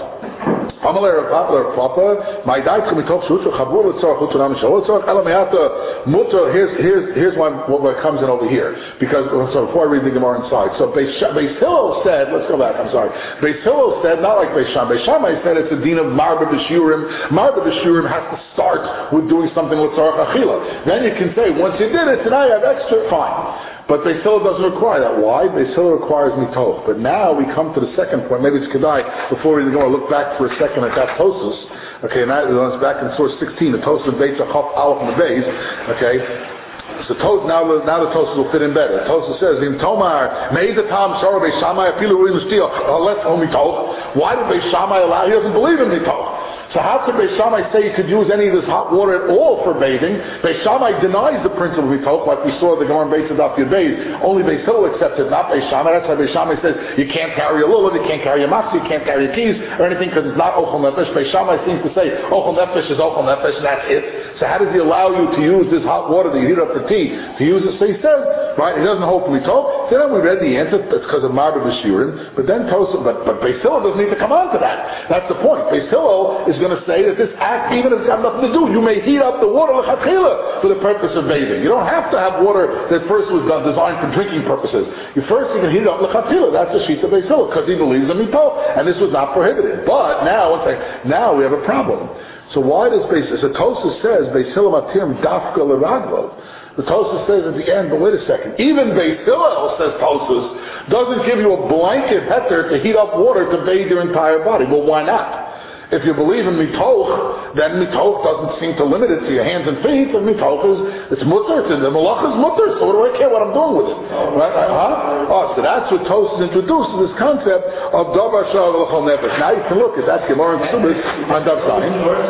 Amalei Rav Papa, my daitcha mitoch shutra chabur l'tzorach u'tunam mishal l'tzorach elamayata mutter. Here's here's here's one what comes in over here, because so before I read the Gemara inside. So Beis Hillel said, let's go back. I'm sorry. Beis Hillel said not like Beis Shammai. Beis Shammai said it's a din of marba b'shurim. Marba b'shurim has to start with doing something with tzorach achila. Then you can say once you did it, so now you have extra. Fine. But Beis Hillel doesn't require that. Why? Beis Hillel requires mitoch. But now we come to the second point. Maybe it's Kedai, before we go, look back for a second at that Tosus. Okay, and that is back in source sixteen, the Tosus of Beis Achaf Aleph and the Beis. Okay. So tos, now, the, now the Tosus will fit in better. Tosus says, "In Tomar, made the Tam Shara Beis Shammai apilu ruim steel. Let's hold mitoch. Why did Beis Shammai allow? He doesn't believe in mitoch. So how could Beis Shammai say you could use any of this hot water at all for bathing? Beis Shammai denies the principle of mitoch, like we saw the Gemara in Beis Adaf Yud. Only Beis Hillel accepts it, not Beis Shammai. That's why Beis Shammai says you can't carry a lulav, you can't carry a matzah, you can't carry a keys or anything because it's not ochel nefesh. Beis Shammai seems to say ochel nefesh is ochel nefesh, and that's it. So how does he allow you to use this hot water that you heat up for tea to use it? So he says, right? He doesn't hold mitoch. So then we read the answer. It's because of marba b'shurim. But then Tosa, but but Beis Hillel doesn't need to come on to that. That's the point. Beis Hillel is going to say that this act, even if it's got nothing to do, you may heat up the water l'chatchila for the purpose of bathing. You don't have to have water that first was done, designed for drinking purposes. You first you can heat it up l'chatchila. That's the sheet of Beis Hillel because he believes in mitoch, and this was not prohibited. But now, now we have a problem. So why does Beis? So Tosas says Beis Hillel matim dafka l'raglo. The Tosas says at the end, but wait a second. Even Beis Hillel, says Tosas, doesn't give you a blanket heter to heat up water to bathe your entire body. Well, why not? If you believe in mitoch, then mitoch doesn't seem to limit it to your hands and feet, and mitoch is, it's mutter, it's, the malach is mutter, so what do I care what I'm doing with it? Right? Huh? Oh, so that's what Tosas introduced to this concept of davar shal v'chol nefesh. Now you can look at that Gemara in Ksubas on Dav Zayin.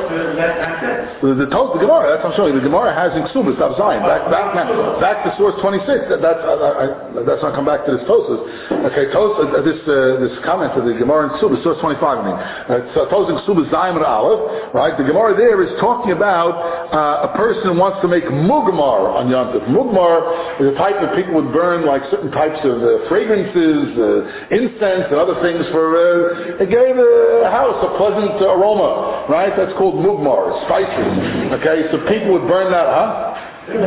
The, the, the Gemara, that's what I'm showing you, the Gemara has in Ksubas, Dav Zayin, back, back, back to source twenty-six, that, that's, uh, I, that's not come back to this Tosas. Okay, Tosas, uh, this, uh, this comment of the Gemara in Ksubas, source twenty-five, I mean. Uh, so Tosas Zayin Aleph, right? The Gemara there is talking about uh, a person who wants to make mugmar on Yom Tov. Mugmar is a type that people would burn like certain types of uh, fragrances, uh, incense, and other things for. Uh, it gave a house a pleasant aroma, right? That's called mugmar, spices. Okay, so people would burn that, huh?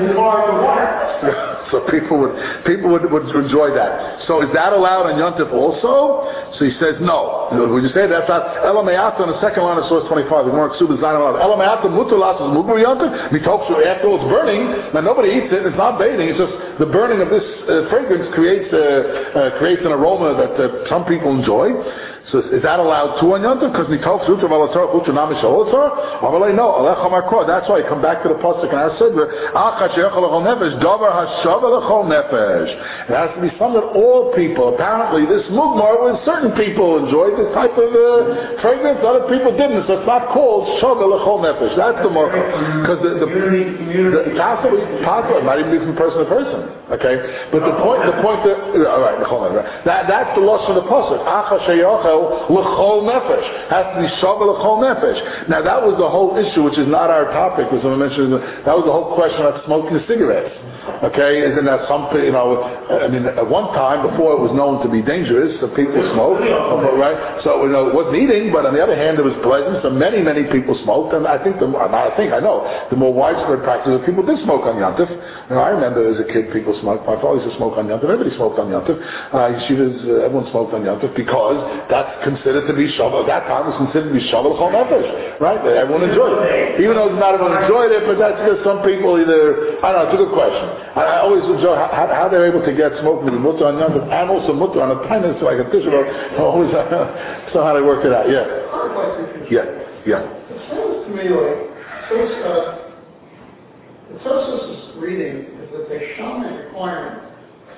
So people would people would, would enjoy that. So is that allowed on Yom Tov also? So he says no. Would you say that's not Elamayata on the second line of source twenty-five? The more Ksubas Zayin allowed. Elamayata mutulas is mugmar Yom Tov. Mitoch after all it's burning. Now nobody eats it. It's not bathing. It's just the burning of this uh, fragrance creates uh, uh, creates an aroma that uh, some people enjoy. So is that allowed too on Yom Tov? Because mitoch shutra v'alatzar chutra namish alatzar. Amalei no. Alech hamarkor. That's why I come back to the pasuk and I said, "Achad sheyachal l'chol nefesh davar hashava l'chol nefesh." It has to be something that all people. Apparently, this mugmar was certain people enjoyed this type of uh, fragrance. Other people didn't. So it's not called shava l'chol nefesh. That's the marker. Because the the, the, the possibly possibly it might even be from person to person. Okay, but the point the point that all right, that that's the loss of the pasuk. Achad sheyachal l'chol nefesh has to be shava l'chol nefesh. Now that was the whole issue, which is not our topic. As I mentioned, that was the whole question of smoking cigarettes. Okay, isn't that something? You know, I mean, at one time before it was known to be dangerous, so people smoked, right? So you know, it wasn't eating, but on the other hand, it was pleasant. So many, many people smoked, and I think the not I think I know the more widespread practice of people did smoke on Yom Tov. You know, I remember as a kid, people smoked. My father used to smoke on Yom Tov. Everybody smoked on Yom Tov. Uh, yeshivas, uh, everyone smoked on Yom Tov because that's considered to be shavuot. That time was considered to be shavuot l'chol nefesh, right? Everyone enjoyed it, even though not everyone enjoyed it. But that's just some people either. I don't know. It's a good question. I, I always enjoy how, how they're able to get smoking with mutter on Yom Tov and also mutter on a tiny so like a tissue. Always uh, so how they work it out. Yeah. Yeah. Yeah. It sounds to me like uh, the Tosas reading is that the shaman requirement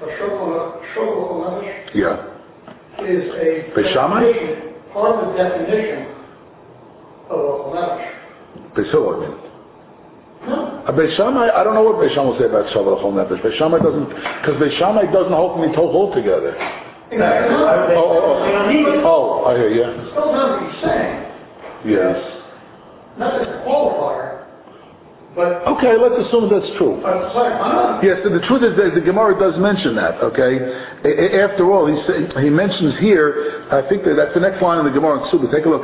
Yeah. is a Beis Shammai? definition, part of the definition of ochel nefesh. Beis Hillel, I mean. No. A Beis Shammai, I don't know what Beis Shammai will say about Shavuot Chol Nefesh. Beis Shammai doesn't, because Beis Shammai doesn't hold me told altogether. Exactly. Oh, oh, oh, I hear you. It still does what he's saying. Yes. Not as a qualifier, but Okay, let's assume that's true. but it's like, huh? Yes, the truth is that the Gemara does mention that, okay? After all, he say, he mentions here, I think that that's the next line in the Gemara in Ksuba. Take a look.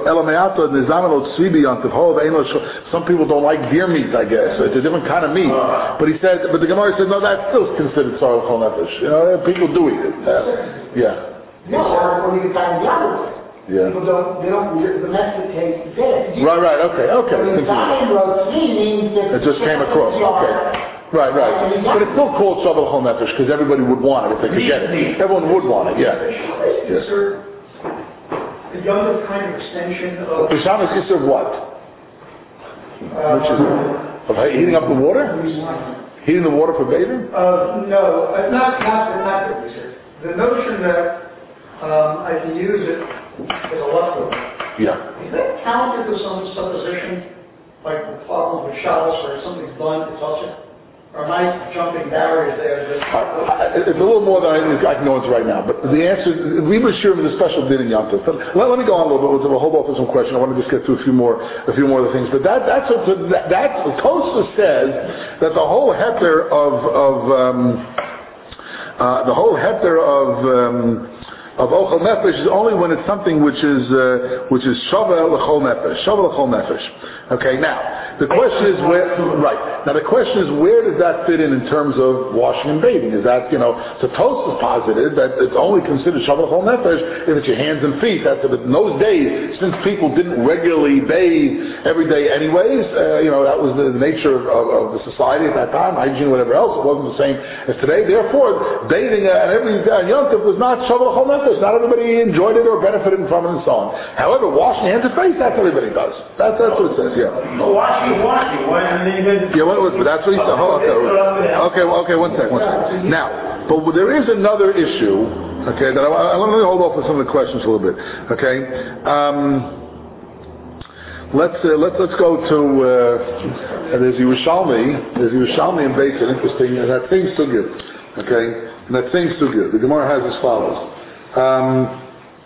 Some people don't like deer meat, I guess. It's a different kind of meat. But he said, but the Gemara said, no, that's still considered Sarah Chol Nefesh. You know, people do eat it. Uh, yeah. No, or you can find the other way. Yeah. People don't, they don't domesticate fish. Right, right, okay, okay. When Zion wrote means that It just came across, okay. Right, right. But it's still called Shavuot Chol Nefesh because everybody would want it if they could get it. Everyone would want it, yeah. Is there a younger kind of extension of... Bisham is Isser what? Which is of heating up the water? Heating the water for bathing? Uh, no, uh, not, not, not the research. The notion that um, I can use it as a leftover. Yeah. Is that counted as some supposition, like the problem with Shabbos, where something's done, it's also, or am I jumping barriers there? Uh, it's a little more than I, I can go into right now, but the answer, we were sure of the special din in Yom Tov. But let, let me go on a little bit. We'll hold off with some questions. I want to just get through a few more, a few more of the things. But that, that's what, that, that Tosa says that the whole heter of, of um, uh, the whole heter of, um, of ochel nefesh is only when it's something which is uh, which is shava l'chol nefesh, shava l'chol nefesh. Okay, now the question is where right now the question is where does that fit in in terms of washing and bathing? Is that you know so Tosa is positive that it's only considered shava l'chol nefesh if it's your hands and feet. That's if in those days since people didn't regularly bathe every day anyways, uh, you know that was the, the nature of, of, of the society at that time, hygiene, whatever else. It wasn't the same as today. Therefore, bathing uh, and every day on Yom Tov was not shava l'chol nefesh. Not everybody enjoyed it or benefited from it and so on. However, washing hands and face, that's what everybody does. That's, that's what it says, yeah. Well, washing, washing. Why, I mean, yeah, what, what, but that's what he said. Oh, okay, okay, well, okay, one second, one second. Now, but there is another issue, okay, that I, I want to hold off with some of the questions a little bit, okay? Um, let's, uh, let's, let's go to, uh, there's Yerushalmi, there's Yerushalmi in Beis, interesting, and that thing's so good, okay? And that thing's so good. The Gemara has as follows. Um,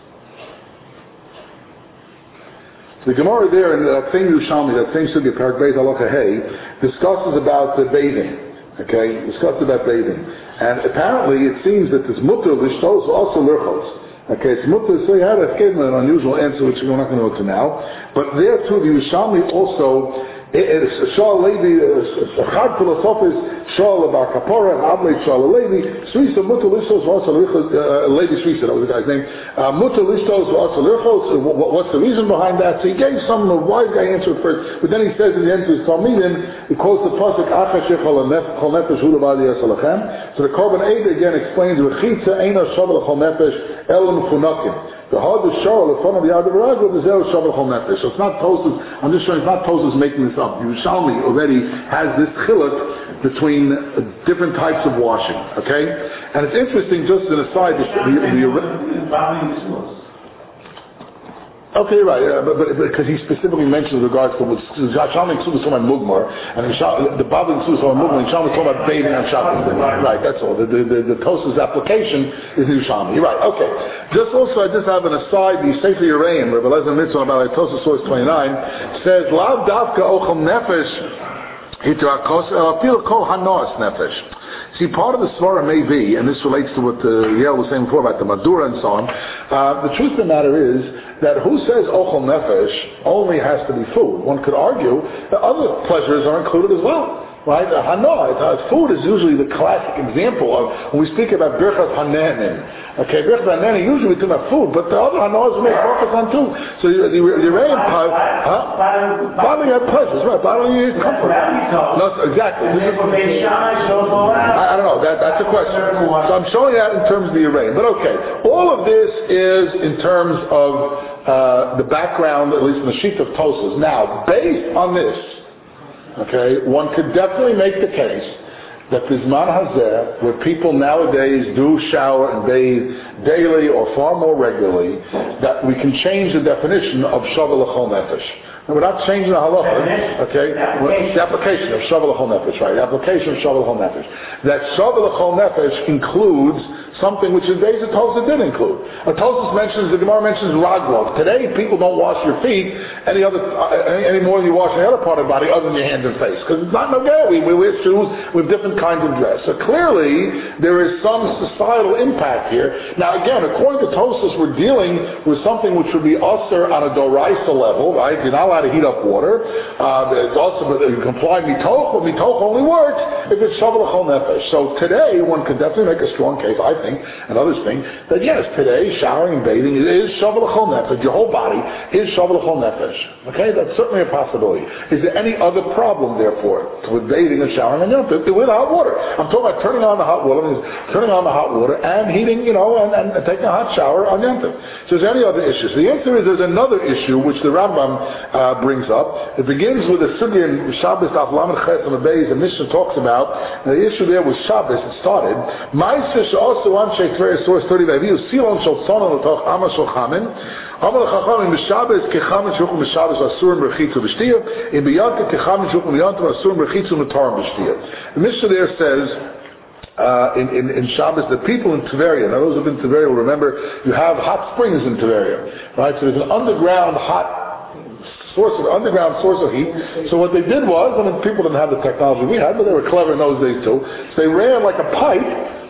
the Gemara there in that same Yerushalmi, that same Sugya, Parak Beis Halacha Hey, discusses about the bathing. Okay, discusses about bathing, and apparently it seems that this mutter lishtos also lirchos. Okay, it's mutter. So you had a gave an unusual answer, which we're not going to go to now. But there too, the Yerushalmi also. Shal Levi, Chad Philosophis, Shal Bar Kapora, and Ablei Shal Levi, Srisa Mutalishtos, Levi Srisa, that was the guy's name. Mutalishtos, Vasalichos, what's the reason behind that? So he gave some wise guy answer at first, but then he says in the end of his Talmidim, he quotes the Pasuk, Achashech Chol Nefesh Hula Bali Yasalachem. So the Korban Eid again explains, Rechitza Eina Shavel Chol Nefesh, Elam Funakim. The hard is shor, the front of the other rag, with the zero shavuot chol nefesh. So it's not Tosas. I'm just showing it's not Tosas making this up. Yerushalmi already has this chiluk between different types of washing. Okay, and it's interesting. Just an aside, the, the, the, okay, right, yeah, but, but because he specifically mentions with regards to Yerushalmi Ksuba is talking about Mugmar, and the Babel Ksuba is talking about Mugmar, and Yerushalmi is talking about bathing on Shabbos. Right, that's all. The the, the, the Tosas application is Yerushalmi. Right, okay. Just also, I just have an aside. The Sefer Yereim, Rebbe Lezer Mitzvah about Tosas source twenty-nine says Lav Davka Ochel Nefesh Hitrakos Apil Kol Hanos Nefesh. See, part of the svara may be, and this relates to what uh, Yael was saying before about the Madura and so on. Uh, the truth of the matter is that who says Ochel Nefesh only has to be food? One could argue that other pleasures are included as well. Right? Hana, uh, food is usually the classic example of when we speak about Birchas Hananim. Okay, Birchas Hananim, usually we talk about food, but the other Hanas we make focus on too. So the the Yereim part, huh? Bodily have pleasures, right? Bodily is comfort. No, exactly. This is, I, I don't know. That, that's a question. So I'm showing that in terms of the Yereim. But okay, all of this is in terms of uh, the background, at least in the sheet of Tosas. Now, based on this. Okay, one could definitely make the case that Bizman Hazeh, where people nowadays do shower and bathe daily or far more regularly, that we can change the definition of Shavuot L'chol Nefesh. And we're not changing the halacha, okay? The application of Shavuot L'chol Nefesh, right? The application of Shavuot L'chol Nefesh. That Shavuot L'chol Nefesh includes something which in days of Tosafos did include. A Tosafos mentions, the Gemara mentions raglov. Today, people don't wash your feet any other uh, any, any more than you wash any other part of the body other than your hands and face, because it's not no good. We, we wear shoes with different kinds of dress. So clearly, there is some societal impact here. Now, again, according to Tosafos, we're dealing with something which would be usher on a doraisa level, right? You're not allowed to heat up water. Uh, it's also you comply mitoch, but mitoch only works if it's Shavuot L'chol Nefesh. So today, one could definitely make a strong case, I think, and others think, that yes, today, showering and bathing is Shavuot L'chol Nefesh. Your whole body is Shavuot L'chol Nefesh. Okay, that's certainly a possibility. Is there any other problem, therefore, with bathing and showering and Yom Tov with hot water? I'm talking about turning on the hot water, turning on the hot water and heating, you know, and, and taking a hot shower on Yom Tov. So is there any other issues? The answer is there's another issue which the Rambam uh, brings up. It begins with a sugya in Shabbos Daf Lamed Ches on the Beis. The Mishnah talks about, and the issue there was Shabbos. It started. Ma'aser also on Sheikh Tveria source thirty Vaviu Silon Shel Sonon L'Toch Ama Shel Chamin. Amal Chachamim B'Shabbos Kechamin Shuchum B'Shabbos Asurim B'Chitzu B'Shtiyah. In B'Yontif Kechamin Shuchum B'Yontif Asurim B'Chitzu M'Tarim B'Shtiyah. The Mishnah there says. Uh, in, in, in Shabbos, the people in Tveria, now those who have been to Tveria will remember, you have hot springs in Tveria, right? So there's an underground hot source of, underground source of heat. So what they did was, I mean, people didn't have the technology we had, but they were clever in those days too. So they ran like a pipe,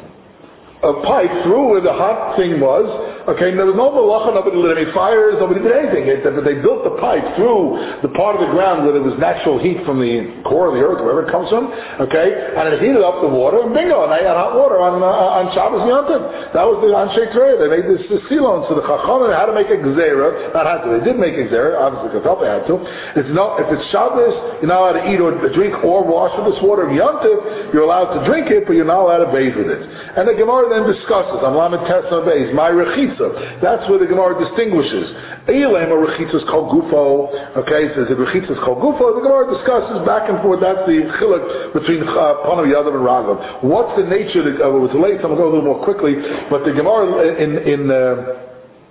a pipe through where the hot thing was. Okay, and there was no malacha, nobody lit any fires, nobody did anything. It, but they built the pipe through the part of the ground where there was natural heat from the core of the earth, wherever it comes from. Okay, and it heated up the water, and bingo, and they had hot water on uh, on Shabbos and Yom Tov. That was the Anshe Tveria. They made this, this silon. So the Chachamim had to make a gzera. Not had to. They did make a gzera. Obviously, because they had to. It's no. If it's Shabbos, you're not allowed to eat or drink or wash with this water. Of Yom Tov, you're allowed to drink it, but you're not allowed to bathe with it. And the Gemara then discusses on Lamed Tes on Beis my rechitza. That's where the Gemara distinguishes. Eilem or rechitza is called gufo. Okay, so the rechitza is called gufo. The Gemara discusses back and forth. That's the chiluk between Panav Yadav and Ragav. What's the nature of it was late? I'm going to go a little more quickly. But the Gemara in in uh,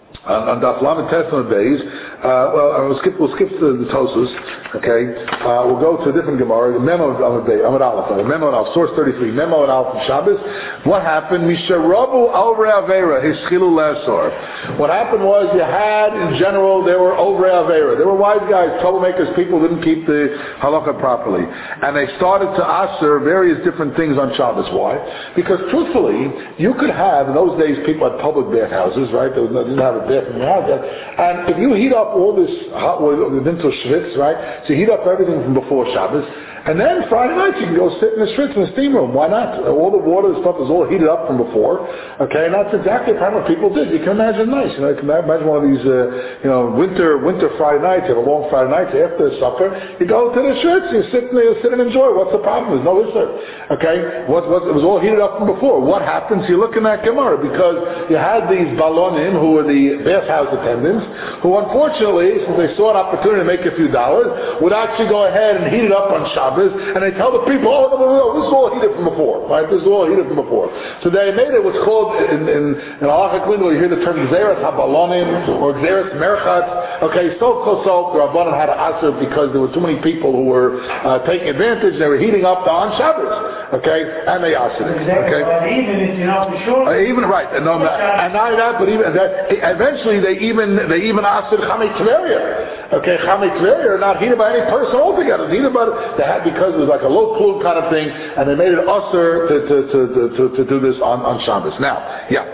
on Daf Lamed Tes on Beis. Uh, well, we'll skip, we'll skip the, the Tosfos, okay? Uh, we'll go to a different Gemara, Memo on Beis, Amud Aleph, Memo on Aleph, source thirty-three, Memo on Aleph Shabbos. What happened? Misharabu Over Avera, Hischilu Lasor. What happened was you had, in general, there were Over Avera. There were wise guys, troublemakers, people who didn't keep the halakha properly. And they started to aser various different things on Shabbos. Why? Because truthfully, you could have, in those days, people had public bathhouses, right? They didn't have a bath in your house. And if you heat up all this hot water, the winter schwitz, right? So you heat up everything from before Shabbos, and then Friday night you can go sit in the schwitz in the steam room. Why not? All the water and stuff is all heated up from before. Okay, and that's exactly what people did. You can imagine nice. You know, you can imagine one of these, uh, you know, winter winter Friday nights. You have a long Friday night after supper. You go to the schwitz, you sit there, you sit and enjoy. What's the problem? There's no issue. Okay, what, what, it was all heated up from before. What happens? You look in that Gemara because you had these balonim who were the bathhouse attendants who, unfortunately, since they saw an opportunity to make a few dollars, would actually go ahead and heat it up on Shabbos. And they tell the people, oh, no, no, no, this is all heated from before, right? This is all heated from before. So they made it what's called, in, in, in Halachic lingo, you hear the term Gzeres HaBalonim, or Gzeres Merchatz. Okay, so close, so the Rabbanan had to answer because there were too many people who were uh, taking advantage, they were heating up on Shabbos. Okay, and they asked it. Okay? Even if you're not for sure. Uh, even, right, and, no, and not that, but even that, eventually they even, they even asked it Chamei Tveria. Okay, Chamei Tveria are not heated by any person altogether. It's heated by, they had, because it was like a low plug kind of thing, and they made it usher to, to, to, to, to, to do this on, on Shabbos. Now, yeah.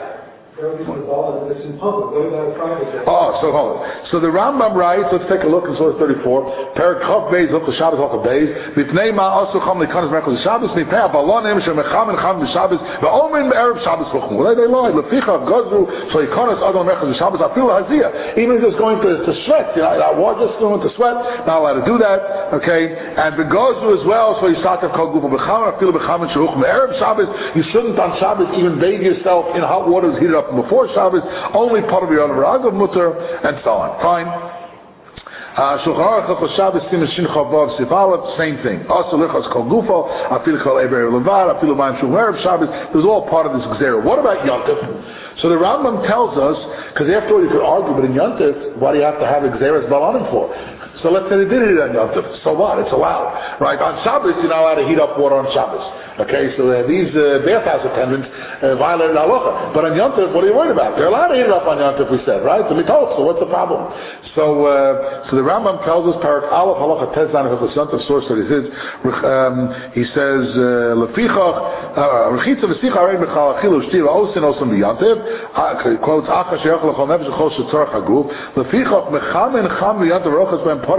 It's in public. What about a private day? Oh, so hold on. So the Rambam writes, let's take a look in source thirty-four. Perak Chav Beis, look the Shabbos, look the Beis. Mipnei ma also cham lekanas merkos Shabbos. Mipnei abalonim shemecham and cham b'Shabbos. Ve'omen be'erev Shabbos v'chum. Well, they lied. Leficha gazru shleikanas adon merkos Shabbos. Afilu haziyah. Even if it's going to, to sweat, you know, that water just going to sweat, not allowed to do that. Okay, and the gazru as well. So you start to call gufa b'cham. Afilu b'cham and sheruchum. Erev Shabbos. You shouldn't on Shabbos even bathe yourself in hot water that's heated up before Shabbos, only part of your Ragav mutter, and so on. Fine. Shulchan Aruch Shabbos Siman Shin Chavav Sif Aleph, same thing. Also Lichos Kol Gufo, Afil Kol Eber Levad, Afil Mayim Shul Erev Shabbos. This is all part of this Gzera. What about Yontif? So the Rambam tells us, because after all you could argue, but in Yontif, why do you have to have Gzeras Balanim for? So let's say they did it on Yom Tov. So what? It's allowed. Right? On Shabbos, you're not allowed to heat up water on Shabbos. Okay? So uh, these uh, bathhouse attendants uh, violated halacha. But on Yom Tov, what are you worried about? They're allowed to heat it up on Yom Tov, we said, right? So we told, so what's the problem? So uh, so the Rambam tells us, Parak Aleph Halacha Tezan of the Yom Tov source that he says, um, he says, Lefichach, Rechitza v'sicha arei b'chal achilu shtiv osin osin b'Yom Tov, quotes, Acha she'yochel l'chol nefesh l'chol shetzorach haguf, Lefichach mechamen cham b'Yom Tov rochas b'em Aval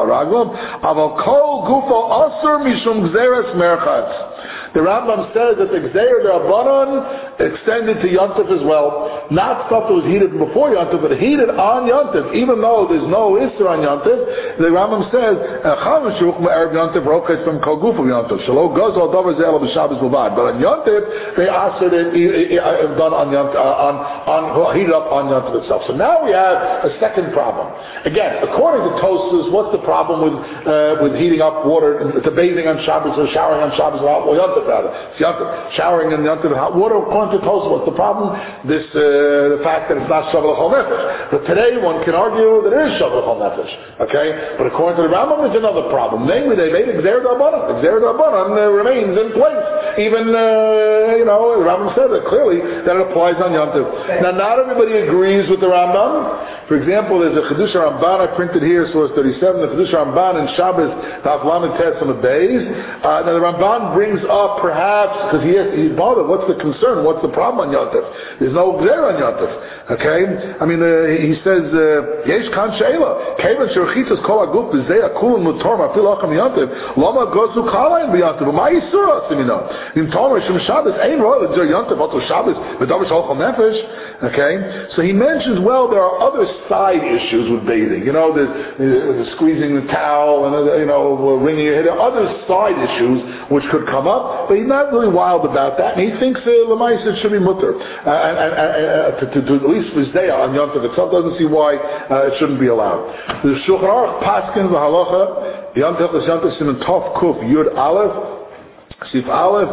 kol gufo asur mishum gzeres merchatz. The Rambam says that the gzeir d'Rabbanan extended to Yontif as well. Not stuff that was heated before Yontif, but heated on Yontif. Even though there's no Isser on Yontif, the Rambam says Cham Shulch me'erev Yontif roches from kol gufo Yontif. Shelo goz al davar ze'el b'Shabbos b'vad. But on Yontif, they asked it done on Yontif, on on heated up on Yontif itself. So now we have a second problem. Again, according to Tosfos, what's the problem with uh, with heating up water, to bathing on Shabbos or showering on Shabbos or hot water? Yontif rather. Showering in Yontif hot water, according to Tosfos, what's the problem? This uh, the fact that it's not Shavuot Chol Nefesh. But today one can argue that it is Shavuot Chol Nefesh. Okay? But according to the Rambam, there's another problem. Namely, they made Gzeir d'Rabbanan. Gzeir d'Rabbanan uh, remains in place. Even, uh, you know, the Rambam said that clearly that it applies on Yontif. Now, not everybody agrees with the Rambam. For example, there's a Chedush Ramban I printed here, source thirty-seven, the Chedush Ramban in Shabbos, Daf Lamed Tes on the Beis. Uh, now the Ramban brings up perhaps, because he has, he's bothered, what's the concern, what's the problem on Yontif? There's no Gzeir on Yontif. Okay? I mean, uh, he says, Yesh Kan Sheila, Kevan Sherechitzas Kol HaGuf B'Zeh Akulun Mutor Mafil Acham Yontif, Lama Gozu Kalayin B'Yontif, Ma Yisur Asim, you know. In Tomer Shem Shabbos, Ein Roy L'Zer Yontif, Oto Shabbos, V'Davar Shal Chol Nefesh. Okay? So he mentions, well, there are other side issues with bathing. You know, the, the, the squeezing the towel and, you know, wringing your head. There are other side issues which could come up, but he's not really wild about that. And he thinks uh, Lamais it should be mutter. Uh, and, and, uh, to, to, to at least Vizdeya on Yom Tov itself doesn't see why uh, it shouldn't be allowed. The Shulchan Aruch Paskin v'Halacha Yom Tov Yom Tov Siman Tov Kuf Yud Aleph Sif Aleph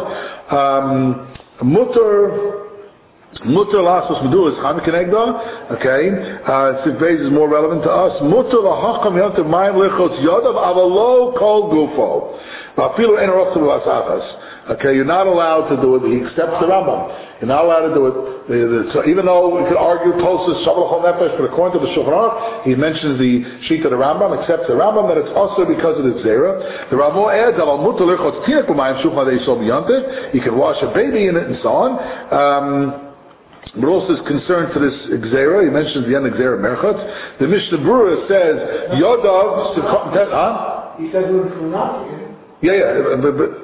um, mutter. Mutter lasos medulas cham kenegda. Okay, uh, Sif Beis is more relevant to us. Mutter lahacham yontiv mayim lechotz yodav avalo kol gufo. Afilu en rochtav l'asachas. Okay, you're not allowed to do it. He accepts the Rambam. You're not allowed to do it. The, the, so even though we could argue Tosfos Shavuot Chol Nefesh, but according to the Shulchan Aruch, he mentions the sheet of the Rambam, accepts the Rambam that it's also because of the Zera. The Rambam adds al mutter lechotz tinek b'mayim shulchan deisol b'yontiv. You can wash a baby in it and so on. Um, But also is concerned to this Gzeira. He mentions the end of Gzeira Merchatz. The Mishnah Berurah says, Yodav, huh? He said it was from nothing. Yeah, yeah, but, but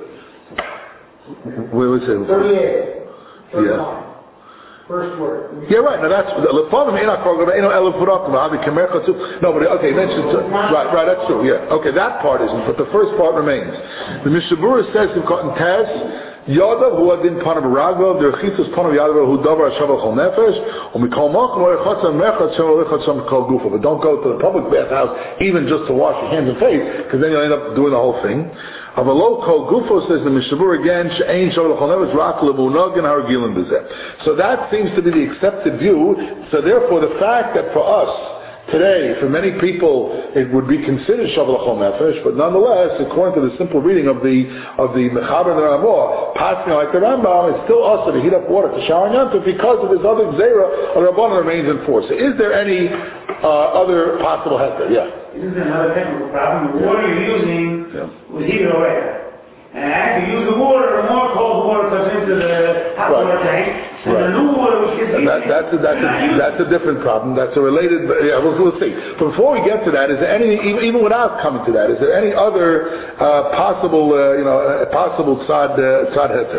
wait, what's it? thirty-eight. thirty-nine. Yeah. First word. Yeah, right. Now that's Lefanim Enoch program. Eno Elu Puratim. Havi Kemerchatz. No, but okay, he mentions right, right. That's true. Yeah. Okay, that part isn't, but the first part remains. The Mishnah Berurah says in Cotton Taz. Yadav who had been panav raglav, the rechitzas panav yadav who davar shavuot chol nefesh, umikol machon or echatz merchatz shem lechatz shem kol gufa. But don't go to the public bathhouse even just to wash your hands and face, because then you'll end up doing the whole thing. Avalo kol gufa, says the Mishnah Berurah again, she'ein shavuot chol nefesh rak lemunag and hargilin b'zeh. So that seems to be the accepted view. So therefore, the fact that for us today, for many people, it would be considered Shavuot Chol Nefesh, but nonetheless, according to the simple reading of the of the Mechaber and the Ramah, passing like the Rambam, it's still also to heat up water to shower on Yom Tov because of this other Gzeira, the Rabbanan remains in force. So is there any uh, other possible heter? Yeah. This is another technical problem. The water you're using Yeah. was heated already. And as you use the water, the more cold water comes into the hot Right. water tank, and Right. the new water which gets heated. That, that's, a, that's, a, that's a different problem. That's a related, yeah, we'll, we'll see. But before we get to that, is there any, even, even without coming to that, is there any other uh, possible, uh, you know, uh, possible tzad, uh, tzad heter?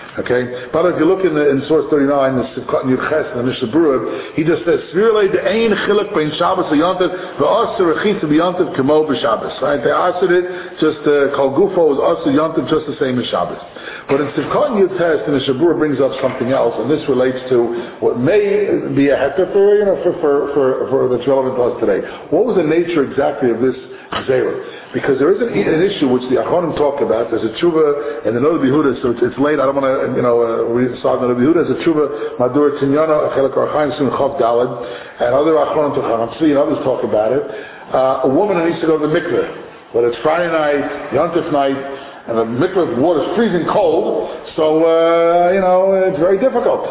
Okay? But if you look in, the, in source thirty-nine, the Sivkot Yud Ches, the Mishnah Berurah, he just says, Svirle de ein chilek bein Shabbos v'yontiv, v'asir rechitza b'yontiv kemo b'Shabbos. Right? They asked it, just, uh, Kol Gufo was asir yontiv just the same as Shabbos. But in Sivkot Yud Ches, the Mishnah Berurah brings up something else, and this relates to what may be a heter for, you know, for, for, for, for that's relevant to us today. What was the nature exactly of this Zera? Because there is an, an issue which the Achronim talk about. There's a tshuva in the Noda B'Yehuda, so it's, it's late. I don't want to, you know, uh, read the Noda B'Yehuda. There's a tshuva Madur Tinyana Chelek Archaim Sim Chav Daled, and other Achronim Tachanamsi and others talk about it. Uh, a woman needs to go to the mikveh, but it's Friday night, Yontif night, and the mikveh water is freezing cold, so uh, you know it's very difficult.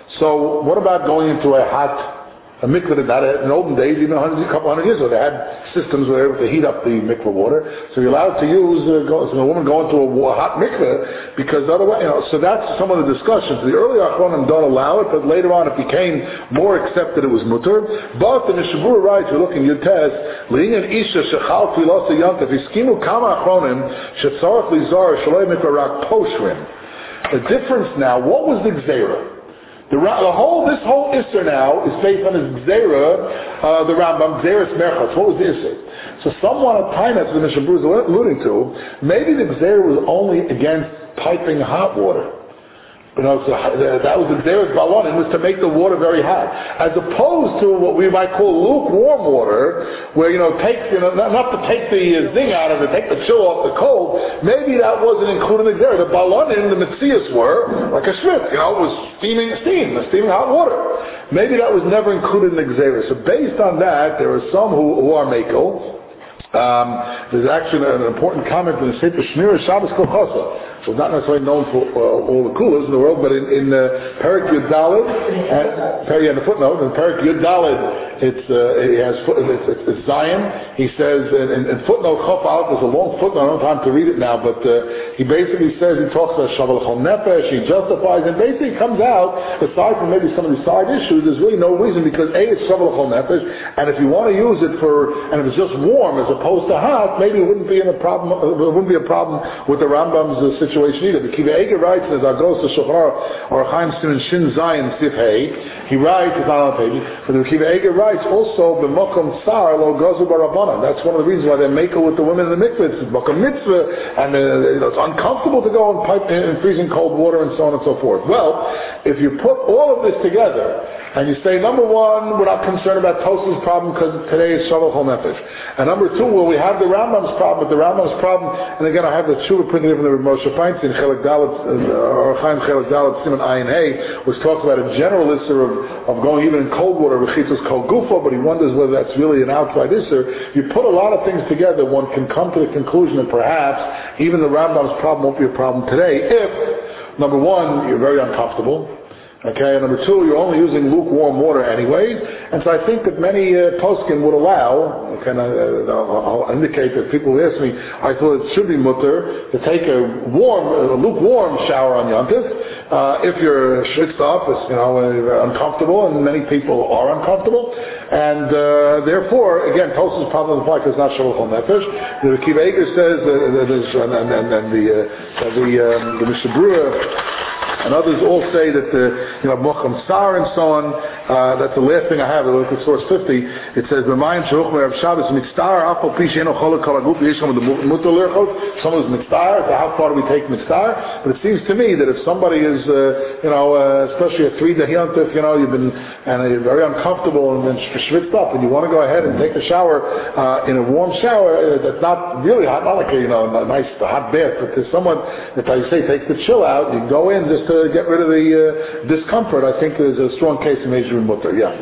So what about going into a hot a mikveh that had, in olden days, even a, hundred, a couple hundred years ago, they had systems where they were able to heat up the mikveh water. So you're allowed to use, uh, go, so a woman going to a, a hot mikveh, because otherwise, you know, so that's some of the discussions. The early Achronim don't allow it, but later on it became more accepted it was mutter. But the Mishnah Berurah writes, we're looking at Yud Le'inyan Isha Shechal Tfilas Yontif, Iskimu Kama Achronim, Shetzarach Lizar, Shalei Mikveh Rak Poshrim. The difference now, what was the Gzeira? The, the whole, this whole Isser now is based on his Gzeira, uh, the Rambam, Gzeiras Merchas. What was the Isser? So someone at time, as the Mishnah Berurah is alluding to, maybe the Gzeira was only against piping hot water. You know, so that was the Gzeiras Balonim, was to make the water very hot. As opposed to what we might call lukewarm water, where, you know, take, you know, not, not to take the uh, zing out of it, take the chill off the cold, maybe that wasn't included in the Gzeira. The Balonim, the Metzias were, like a shvit, you know, it was steaming steam, steaming hot water. Maybe that was never included in the Gzeira. So based on that, there are some who, who are Mako. Um, there's actually an important comment in the Sefer Shmira Shabbos Kol Chasa. So not necessarily known for uh, all the coolers in the world, but in, in uh, Perik Yud Daled, and yeah, in the footnote, in Perik Yud Daled, it's uh, he has it's, it's, it's Zion. He says in, in footnote Chof Aleph, there's a long footnote. I don't have time to read it now, but uh, he basically says he talks about Shavuot Chol Nefesh. He justifies, and basically comes out aside from maybe some of the side issues. There's really no reason because a it's Shavuot Chol Nefesh, and if you want to use it for, and if it's just warm as opposed to hot, maybe it wouldn't be in a problem. It wouldn't be a problem with the Rambam's uh, situation either. The Kiva Eger writes in his Agos Shulchan or Chaim Simon Shin Zion Sif Hey. He writes, it's not on the page, but the Kiva Eger writes also b'mokom tsar lo gazu barabana. That's one of the reasons why they make it with the women in the mikveh. It's mokom mitzvah, and uh, you know, it's uncomfortable to go and pipe in, in freezing cold water and so on and so forth. Well, if you put all of this together and you say, number one, we're not concerned about Tosaf's problem because today is Shavuot Chol Nefesh, and number two, well, we have the Rambam's problem, but the Rambam's problem, and again, I have the tshuva printed from the Moshe Feinstein, Chelik Dalet, or Chaim Chelik Dalet, Simon Ayin Hey, which talks about a general issue of, of going even in cold water, Rechitzos Kol Gufo, but he wonders whether that's really an outside issue. You put a lot of things together, one can come to the conclusion that perhaps even the Rambam's problem won't be a problem today if, number one, you're very uncomfortable. Okay, and number two, you're only using lukewarm water anyways, and so I think that many uh, poskim would allow, okay, uh, I'll, I'll indicate that people who ask me, I thought it should be mutter to take a warm, a lukewarm shower on Yontif, uh, if you're schwitzed up, it's, you know, uh, uncomfortable, and many people are uncomfortable, and uh, therefore, again, Tosaf's problem applies because it's not Shavuot Chol Nefesh. The Kiva Eger says, uh, and, and, and, and the, uh, the, um, the Mishnah Berurah, and others all say that the, you know, Mocham Sar and so on, uh, that's the last thing I have, I look at source fifty, it says, B'mayim shehuch me'erav Shabbos mitztar, afal pi she'eno cholek kol haguf, yesham the mutter lerchot, some is mitztar, so how far do we take mitztar? But it seems to me that if somebody is, uh, you know, uh, especially a three-day yontif, you know, you've been, and you're very uncomfortable and then schwitzed up, and you want to go ahead and take a shower, uh, in a warm shower, uh, that's not really hot, not like a, you know, a nice hot bath, but there's someone that, I say, takes the chill out, you go in just to get rid of the uh, discomfort, I think there's a strong case in Meisher and Mutter, yeah.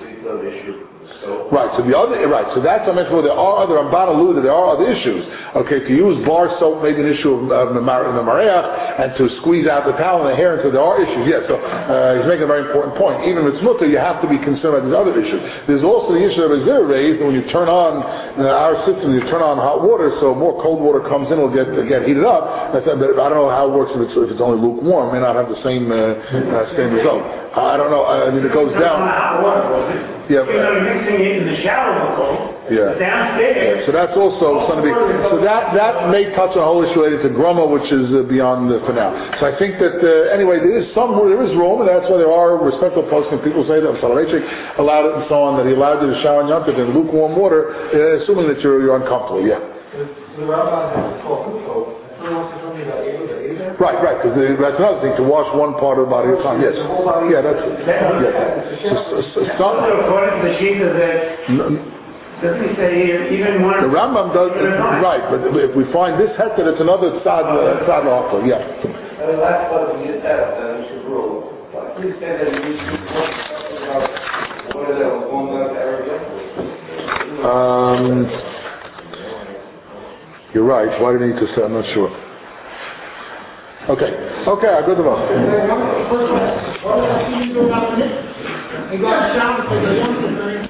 Right, so the other, right, so that's, I meant, well, there are other, Ramban alluded, there are other issues. Okay, to use bar soap may be an issue of the Mareach, and to squeeze out the towel and the hair, and so there are issues, yes, so uh, he's making a very important point. Even if it's mutter, you have to be concerned about these other issues. There's also the issue of a zera raised, when you turn on, uh, our system, you turn on hot water, so more cold water comes in, it'll get, get heated up. That's, but I don't know how it works if it's, if it's only lukewarm, it may not have the same, uh, uh, same result. I don't know, I mean, it goes down. Yeah. You're not mixing it in the shower local. Yeah. But downstairs. So that's also going to be, so that, that may touch on a whole issue related to groma, which is uh, beyond uh, for now. So I think that, uh, anyway, there is some, there is room, and that's why there are respectful posting. People say that Soloveitchik allowed it and so on, that he allowed you to shower in Yom Tov in lukewarm water, uh, assuming that you're, you're uncomfortable, yeah. The rabbi has to call Huko. If he wants to tell me about Eva, the Eva. Right, right, because that's another thing, to wash one part of the body at a time, yes. Yeah, that's, yeah. So, so, so, Also, according to the sheet of the, some, doesn't he say here, even one... the Rambam does, right, but if we find this heter, it's another tzad, uh, tzad l'achor, yeah. And the last part of the Yitzhak, that we should rule. Please say that we should talk about what is that, one that Arabic? Um, you're right, why do you need to say, I'm not sure. Okay, okay, I good enough. First one, why do I see you go out and go out and shower for the young